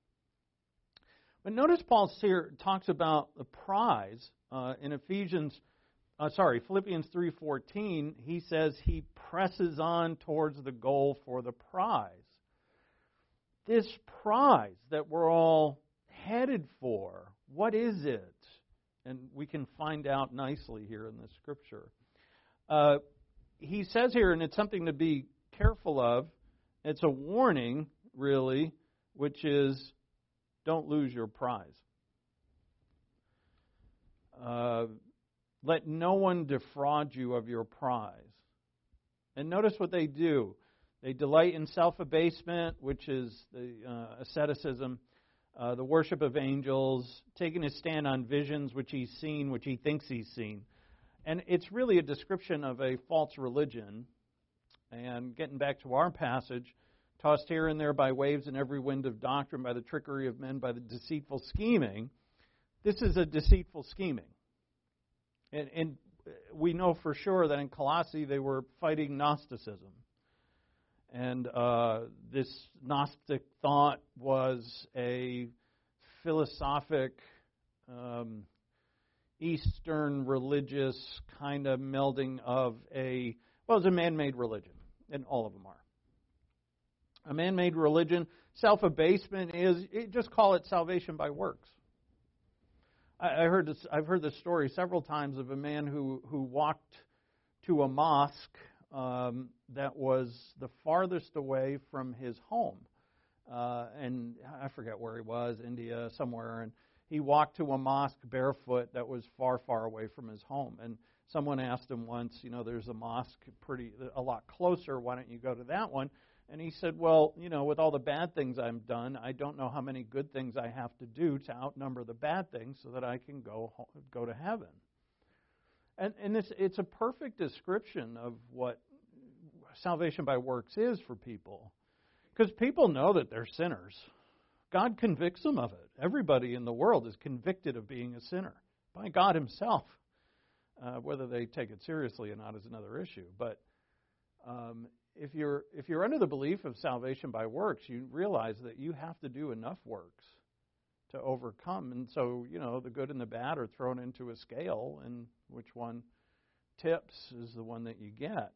But notice Paul here talks about the prize uh, in Ephesians Uh, sorry, Philippians three fourteen, he says he presses on towards the goal for the prize. This prize that we're all headed for, what is it? And we can find out nicely here in the Scripture. Uh, he says here, and it's something to be careful of, it's a warning, really, which is don't lose your prize. Uh Let no one defraud you of your prize. And notice what they do. They delight in self-abasement, which is the uh, asceticism, uh, the worship of angels, taking his stand on visions which he's seen, which he thinks he's seen. And it's really a description of a false religion. And getting back to our passage, tossed here and there by waves and every wind of doctrine, by the trickery of men, by the deceitful scheming. This is a deceitful scheming. And, and we know for sure that in Colossae they were fighting Gnosticism. And uh, this Gnostic thought was a philosophic, um, Eastern religious kind of melding of a, well, it's a man-made religion, and all of them are. A man-made religion, self-abasement is, just call it salvation by works. I, I heard this, I've heard this story several times of a man who, who walked to a mosque um, that was the farthest away from his home. Uh, and I forget where he was, India, somewhere, and he walked to a mosque barefoot that was far, far away from his home. And someone asked him once, you know, there's a mosque pretty a lot closer, why don't you go to that one? And he said, well, you know, with all the bad things I've done, I don't know how many good things I have to do to outnumber the bad things so that I can go go to heaven. And, and this, it's a perfect description of what salvation by works is for people. Because people know that they're sinners. God convicts them of it. Everybody in the world is convicted of being a sinner by God himself. Uh, whether they take it seriously or not is another issue. But um, if you're if you're under the belief of salvation by works, you realize that you have to do enough works to overcome. And so, you know, the good and the bad are thrown into a scale, and which one tips is the one that you get.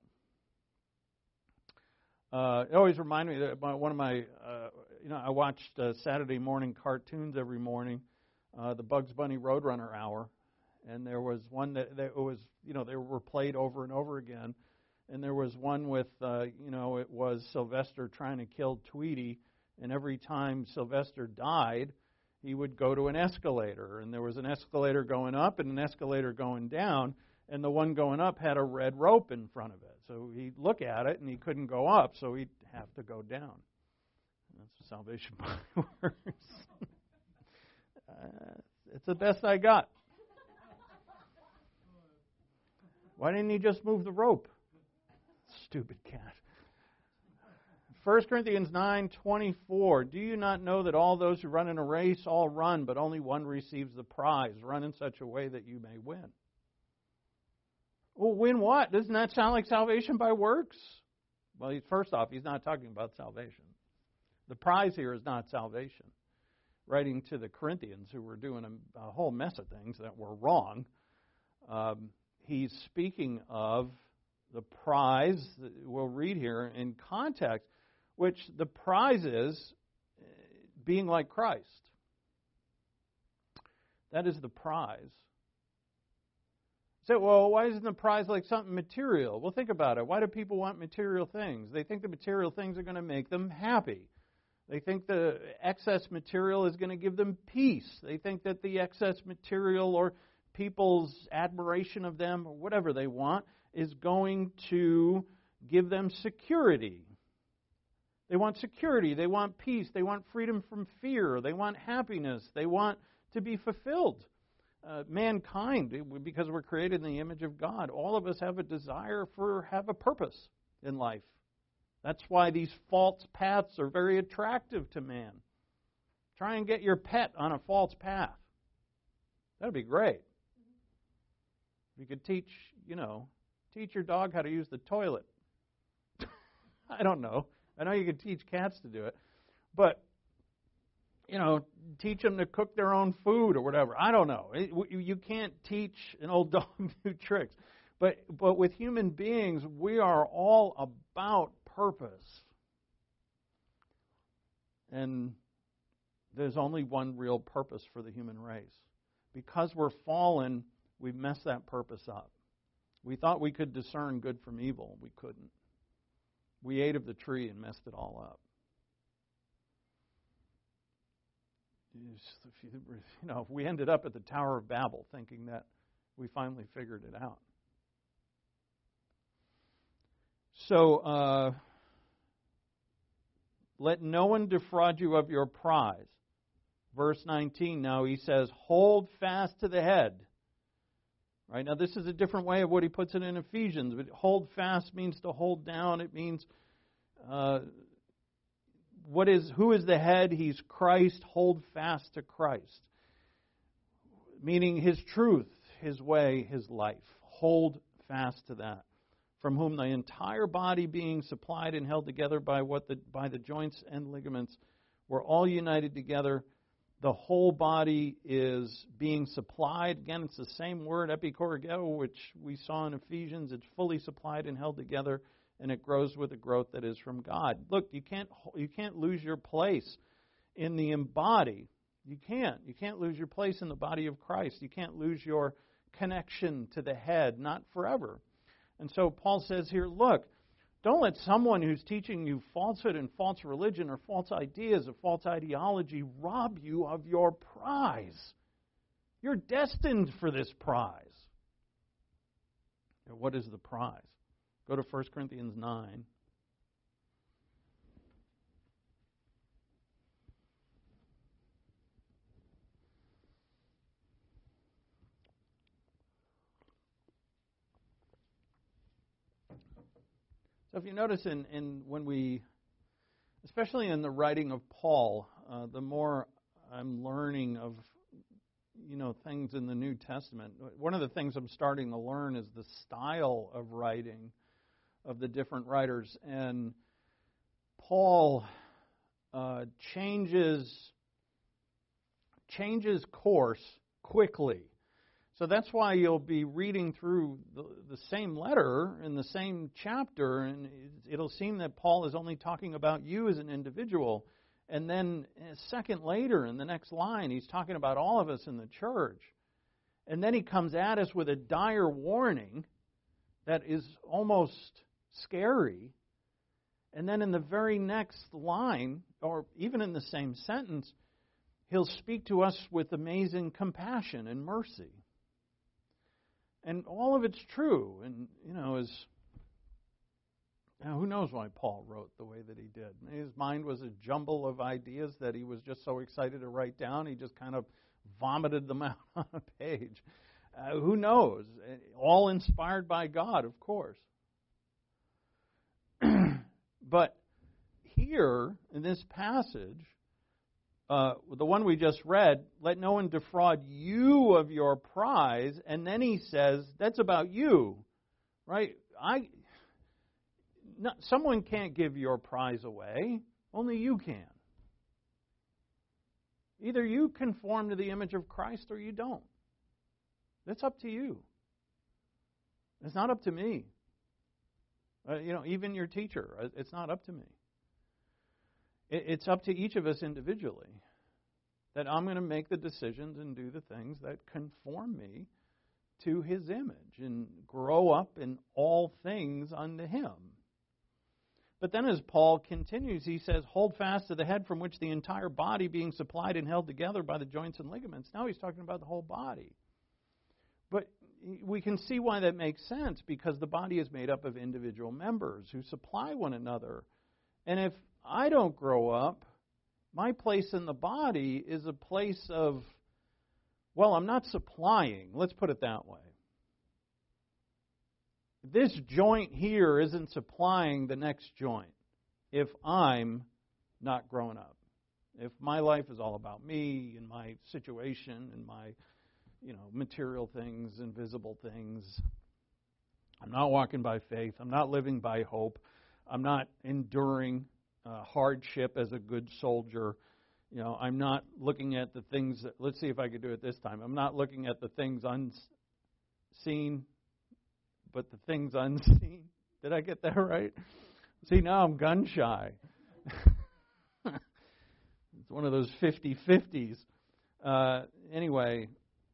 Uh, it always reminded me that one of my, uh, you know, I watched uh, Saturday morning cartoons every morning, uh, the Bugs Bunny Roadrunner Hour, and there was one that, that was, you know, they were played over and over again, and there was one with, uh, you know, it was Sylvester trying to kill Tweety, and every time Sylvester died, he would go to an escalator, and there was an escalator going up and an escalator going down, and the one going up had a red rope in front of it. So he'd look at it, and he couldn't go up, so he'd have to go down. That's salvation by works. uh, it's the best I got. Why didn't he just move the rope? Stupid cat. First Corinthians nine twenty-four. Do you not know that all those who run in a race all run, but only one receives the prize? Run in such a way that you may win. Well, win what? Doesn't that sound like salvation by works? Well, first off, he's not talking about salvation. The prize here is not salvation. Writing to the Corinthians, who were doing a, a whole mess of things that were wrong, um, he's speaking of the prize that we'll read here in context, which the prize is being like Christ. That is the prize. So, well, why isn't the prize like something material? Well, think about it. Why do people want material things? They think the material things are going to make them happy. They think the excess material is going to give them peace. They think that the excess material or people's admiration of them or whatever they want is going to give them security. They want security. They want peace. They want freedom from fear. They want happiness. They want to be fulfilled. Uh, mankind, because we're created in the image of God, all of us have a desire for, have a purpose in life. That's why these false paths are very attractive to man. Try and get your pet on a false path. That would be great. If you could teach, you know, teach your dog how to use the toilet. I don't know. I know you could teach cats to do it. But you know, teach them to cook their own food or whatever. I don't know. It, you can't teach an old dog new tricks. But but with human beings, we are all about purpose. And there's only one real purpose for the human race. Because we're fallen, we've messed that purpose up. We thought we could discern good from evil. We couldn't. We ate of the tree and messed it all up. You know, we ended up at the Tower of Babel thinking that we finally figured it out. So, uh, let no one defraud you of your prize. Verse nineteen, now he says, hold fast to the head. Right, now this is a different way of what he puts it in Ephesians. But hold fast means to hold down. It means uh, what is who is the head? He's Christ. Hold fast to Christ. Meaning His truth, His way, His life. Hold fast to that. From whom the entire body being supplied and held together by what the by the joints and ligaments were all united together. The whole body is being supplied. Again, it's the same word, epikorgeo, which we saw in Ephesians. It's fully supplied and held together, and it grows with the growth that is from God. Look, you can't you can't lose your place in the body. You can't. You can't lose your place in the body of Christ. You can't lose your connection to the head, not forever. And so Paul says here, look, don't let someone who's teaching you falsehood and false religion or false ideas or false ideology rob you of your prize. You're destined for this prize. Now, what is the prize? Go to First Corinthians nine. So if you notice in, in when we, especially in the writing of Paul, uh, the more I'm learning of, you know, things in the New Testament, one of the things I'm starting to learn is the style of writing of the different writers. And Paul uh, changes changes course quickly. So that's why you'll be reading through the, the same letter in the same chapter, and it'll seem that Paul is only talking about you as an individual. And then a second later, in the next line, he's talking about all of us in the church. And then he comes at us with a dire warning that is almost scary. And then in the very next line, or even in the same sentence, he'll speak to us with amazing compassion and mercy. And all of it's true. And, you know, as now, who knows why Paul wrote the way that he did. His mind was a jumble of ideas that he was just so excited to write down, he just kind of vomited them out on a page. Uh, who knows? All inspired by God, of course. But here, in this passage, Uh, the one we just read, let no one defraud you of your prize. And then he says, that's about you, right? I, not, someone can't give your prize away. Only you can. Either you conform to the image of Christ or you don't. That's up to you. It's not up to me. Uh, you know, even your teacher, it's not up to me. It's up to each of us individually that I'm going to make the decisions and do the things that conform me to His image and grow up in all things unto Him. But then as Paul continues, he says, hold fast to the head from which the entire body being supplied and held together by the joints and ligaments. Now he's talking about the whole body. But we can see why that makes sense, because the body is made up of individual members who supply one another. And if I don't grow up, my place in the body is a place of, well, I'm not supplying. Let's put it that way. This joint here isn't supplying the next joint if I'm not growing up. If my life is all about me and my situation and my, you know, material things and visible things, I'm not walking by faith. I'm not living by hope. I'm not enduring Uh, hardship as a good soldier. You know, I'm not looking at the things that, let's see if I could do it this time. I'm not looking at the things unseen, but the things unseen. Did I get that right? See, now I'm gun shy. It's one of those fifty-fifties. Uh, anyway,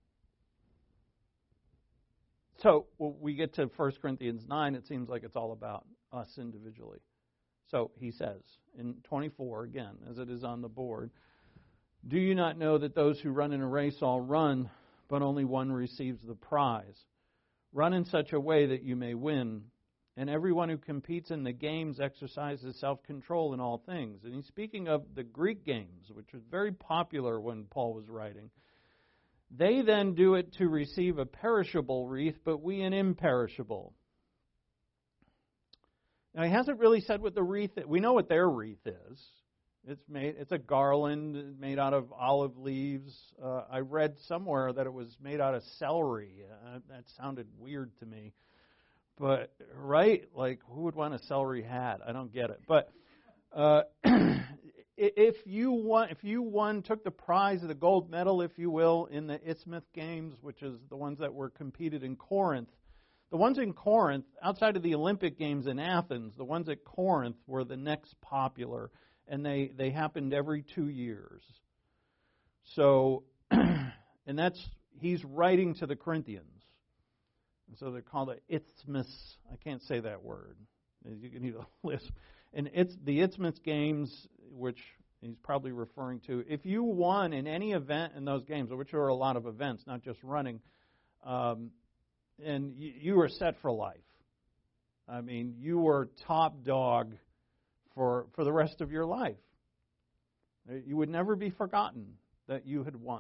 so when we get to First Corinthians nine, it seems like it's all about us individually. So he says in twenty-four, again, as it is on the board, do you not know that those who run in a race all run, but only one receives the prize? Run in such a way that you may win. And everyone who competes in the games exercises self-control in all things. And he's speaking of the Greek games, which was very popular when Paul was writing. They then do it to receive a perishable wreath, but we an imperishable. Now, he hasn't really said what the wreath is. We know what their wreath is. It's made. It's a garland made out of olive leaves. Uh, I read somewhere that it was made out of celery. Uh, that sounded weird to me. But right, like who would want a celery hat? I don't get it. But uh, if you won, if you won, took the prize of the gold medal, if you will, in the Isthmus Games, which is the ones that were competed in Corinth. The ones in Corinth, outside of the Olympic Games in Athens, the ones at Corinth were the next popular, and they, they happened every two years. So, and that's, he's writing to the Corinthians. And so they're called the Isthmus, I can't say that word. You can need a list. And it's the Isthmus Games, which he's probably referring to. If you won in any event in those games, which are a lot of events, not just running, um, and you, you were set for life. I mean, you were top dog for for the rest of your life. You would never be forgotten that you had won.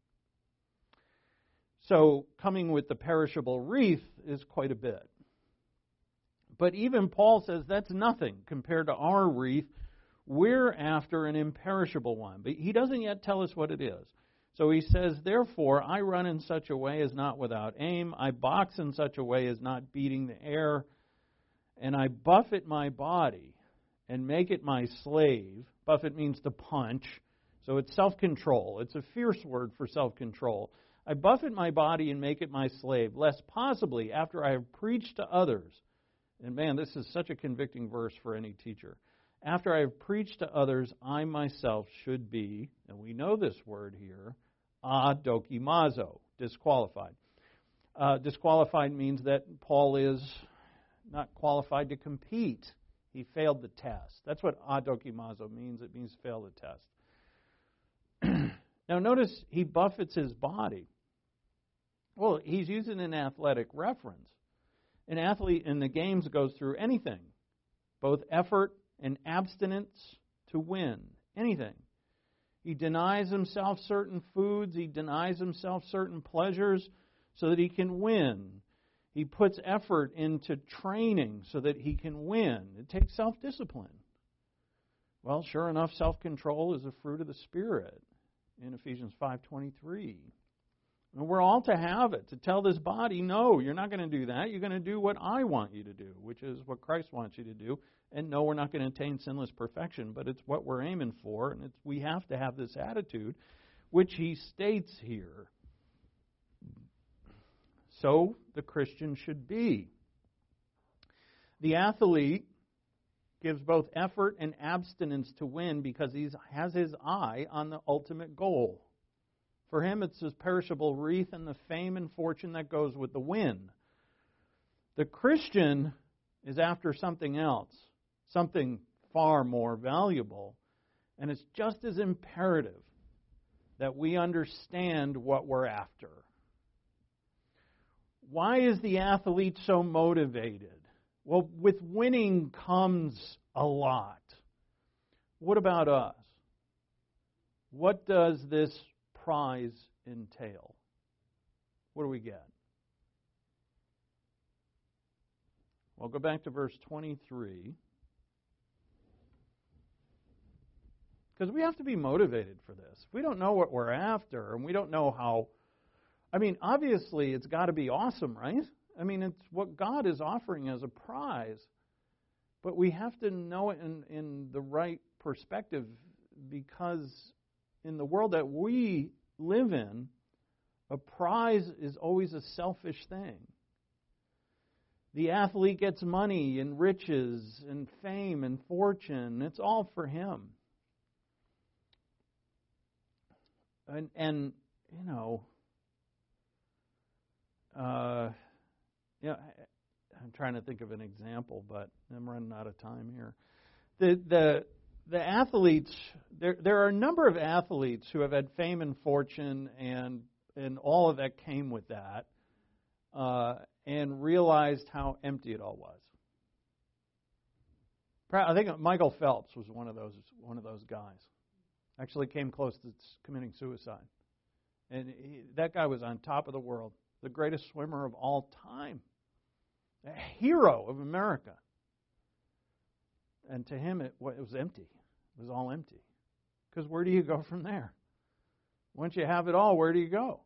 So coming with the perishable wreath is quite a bit. But even Paul says that's nothing compared to our wreath. We're after an imperishable one. But he doesn't yet tell us what it is. So he says, therefore, I run in such a way as not without aim. I box in such a way as not beating the air. And I buffet my body and make it my slave. Buffet means to punch. So it's self-control. It's a fierce word for self-control. I buffet my body and make it my slave, lest possibly, after I have preached to others, and man, this is such a convicting verse for any teacher, after I have preached to others, I myself should be, and we know this word here, adokimazo, disqualified. Uh, disqualified means that Paul is not qualified to compete. He failed the test. That's what adokimazo means. It means fail the test. Now notice he buffets his body. Well, he's using an athletic reference. An athlete in the games goes through anything, both effort and abstinence to win, anything. He denies himself certain foods, he denies himself certain pleasures so that he can win. He puts effort into training so that he can win. It takes self-discipline. Well, sure enough, self-control is a fruit of the Spirit in Ephesians five twenty-three. And we're all to have it, to tell this body, no, you're not going to do that. You're going to do what I want you to do, which is what Christ wants you to do. And no, we're not going to attain sinless perfection, but it's what we're aiming for, and it's, we have to have this attitude, which he states here. So the Christian should be. The athlete gives both effort and abstinence to win because he has his eye on the ultimate goal. For him, it's his perishable wreath and the fame and fortune that goes with the win. The Christian is after something else, something far more valuable, and it's just as imperative that we understand what we're after. Why is the athlete so motivated? Well, with winning comes a lot. What about us? What does this prize entail? What do we get? Well, go back to verse twenty-three. Because we have to be motivated for this. If we don't know what we're after, and we don't know how, I mean, obviously it's got to be awesome, right? I mean, it's what God is offering as a prize. But we have to know it in, in the right perspective, because in the world that we live in, a prize is always a selfish thing. The athlete gets money and riches and fame and fortune. It's all for him. And, and you know, uh, you know, I'm trying to think of an example, but I'm running out of time here. The the the athletes, there there are a number of athletes who have had fame and fortune, and and all of that came with that, uh, and realized how empty it all was. I think Michael Phelps was one of those one of those guys. Actually came close to committing suicide. And he, that guy was on top of the world, the greatest swimmer of all time, a hero of America. And to him, it, it was empty. It was all empty. Because where do you go from there? Once you have it all, where do you go?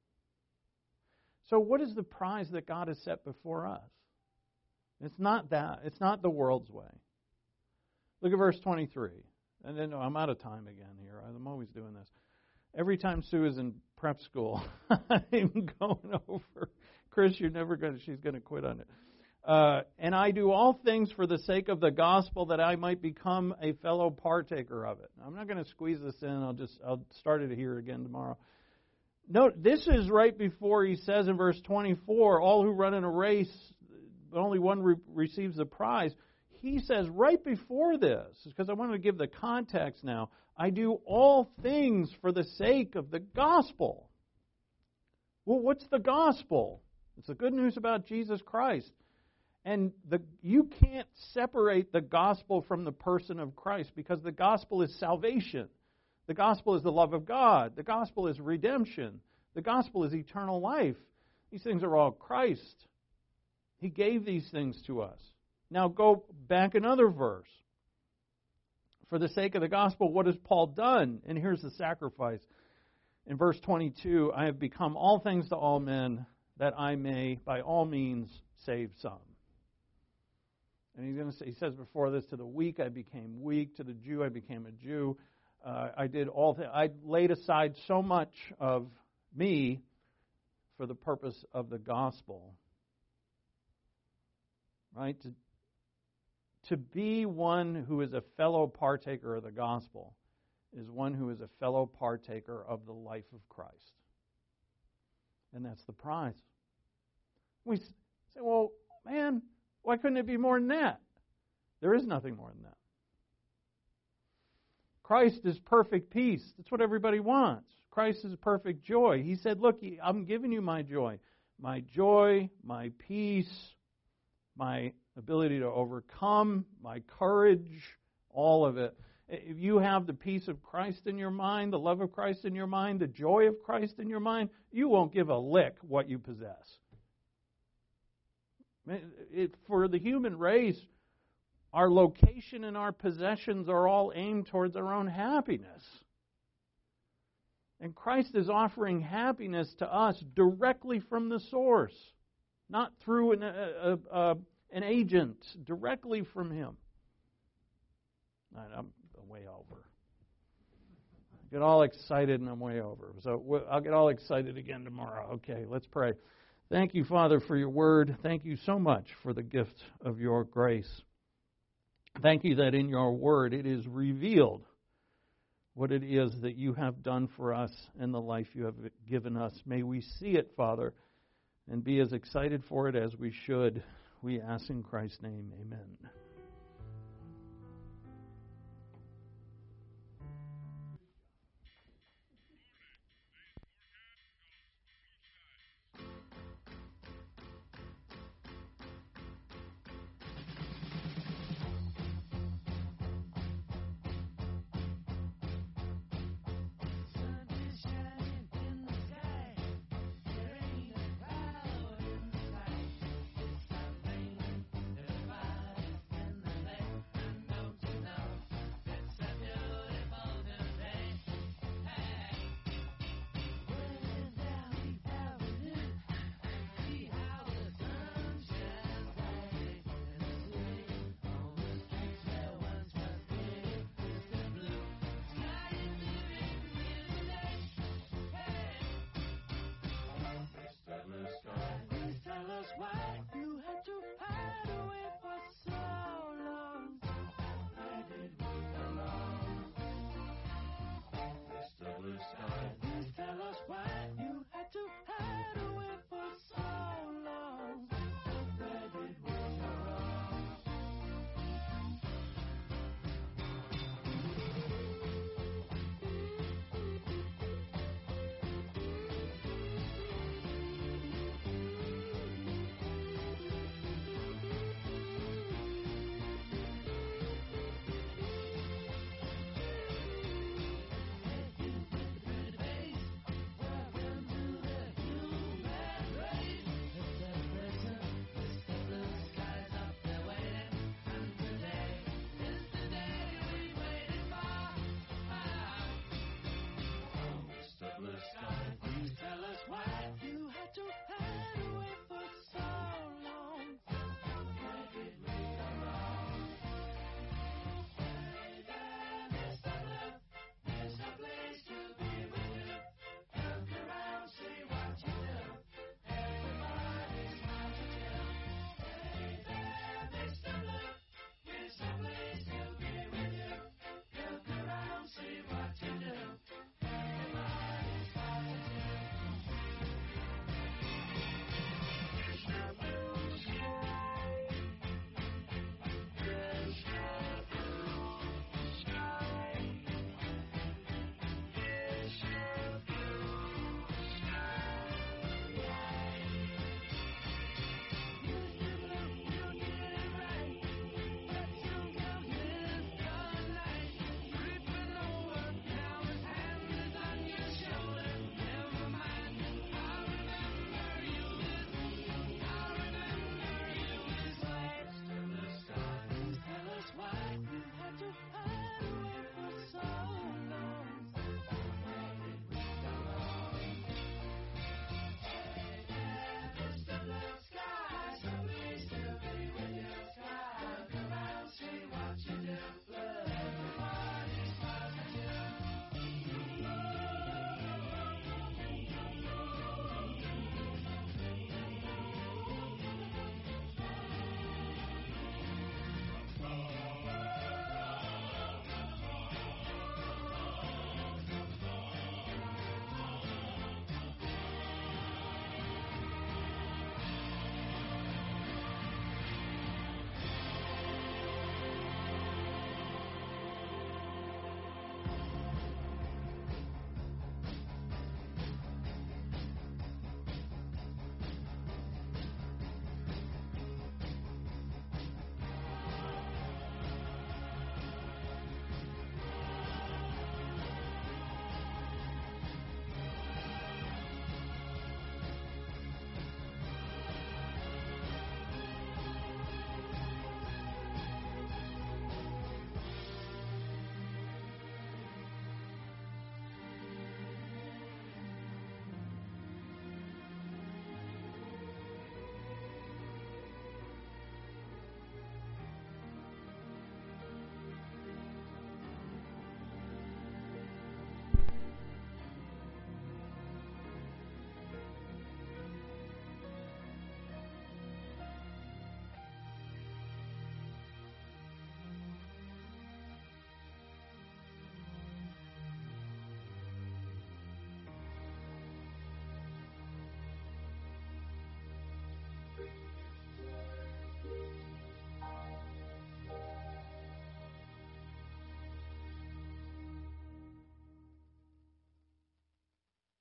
So what is the prize that God has set before us? It's not that. It's not the world's way. Look at verse twenty-three. And then, no, I'm out of time again here. I'm always doing this. Every time Sue is in prep school, I'm going over, Chris, you're never going to, she's going to quit on it. Uh, and I do all things for the sake of the gospel, that I might become a fellow partaker of it. I'm not going to squeeze this in. I'll just, I'll start it here again tomorrow. Note, this is right before he says in verse twenty-four, all who run in a race, but only one re- receives the prize. He says right before this, because I want to give the context now, I do all things for the sake of the gospel. Well, what's the gospel? It's the good news about Jesus Christ. And the, you can't separate the gospel from the person of Christ, because the gospel is salvation. The gospel is the love of God. The gospel is redemption. The gospel is eternal life. These things are all Christ. He gave these things to us. Now go back another verse. For the sake of the gospel, what has Paul done? And here's the sacrifice. In verse twenty-two, I have become all things to all men, that I may by all means save some. And he's going to say, he says before this, to the weak I became weak, to the Jew I became a Jew. Uh, I did all. Th- I laid aside so much of me for the purpose of the gospel. Right? To, to be one who is a fellow partaker of the gospel is one who is a fellow partaker of the life of Christ. And that's the prize. We say, well, man, why couldn't it be more than that? There is nothing more than that. Christ is perfect peace. That's what everybody wants. Christ is perfect joy. He said, look, I'm giving you my joy. My joy, my peace, my ability to overcome, my courage, all of it. If you have the peace of Christ in your mind, the love of Christ in your mind, the joy of Christ in your mind, you won't give a lick what you possess. It, for the human race, our location and our possessions are all aimed towards our own happiness. And Christ is offering happiness to us directly from the source, not through an, a, a, an agent, directly from Him. I'm way over. I get all excited and I'm way over. So I'll get all excited again tomorrow. Okay, let's pray. Thank you, Father, for your word. Thank you so much for the gift of your grace. Thank you that in your word it is revealed what it is that you have done for us and the life you have given us. May we see it, Father, and be as excited for it as we should. We ask in Christ's name, amen.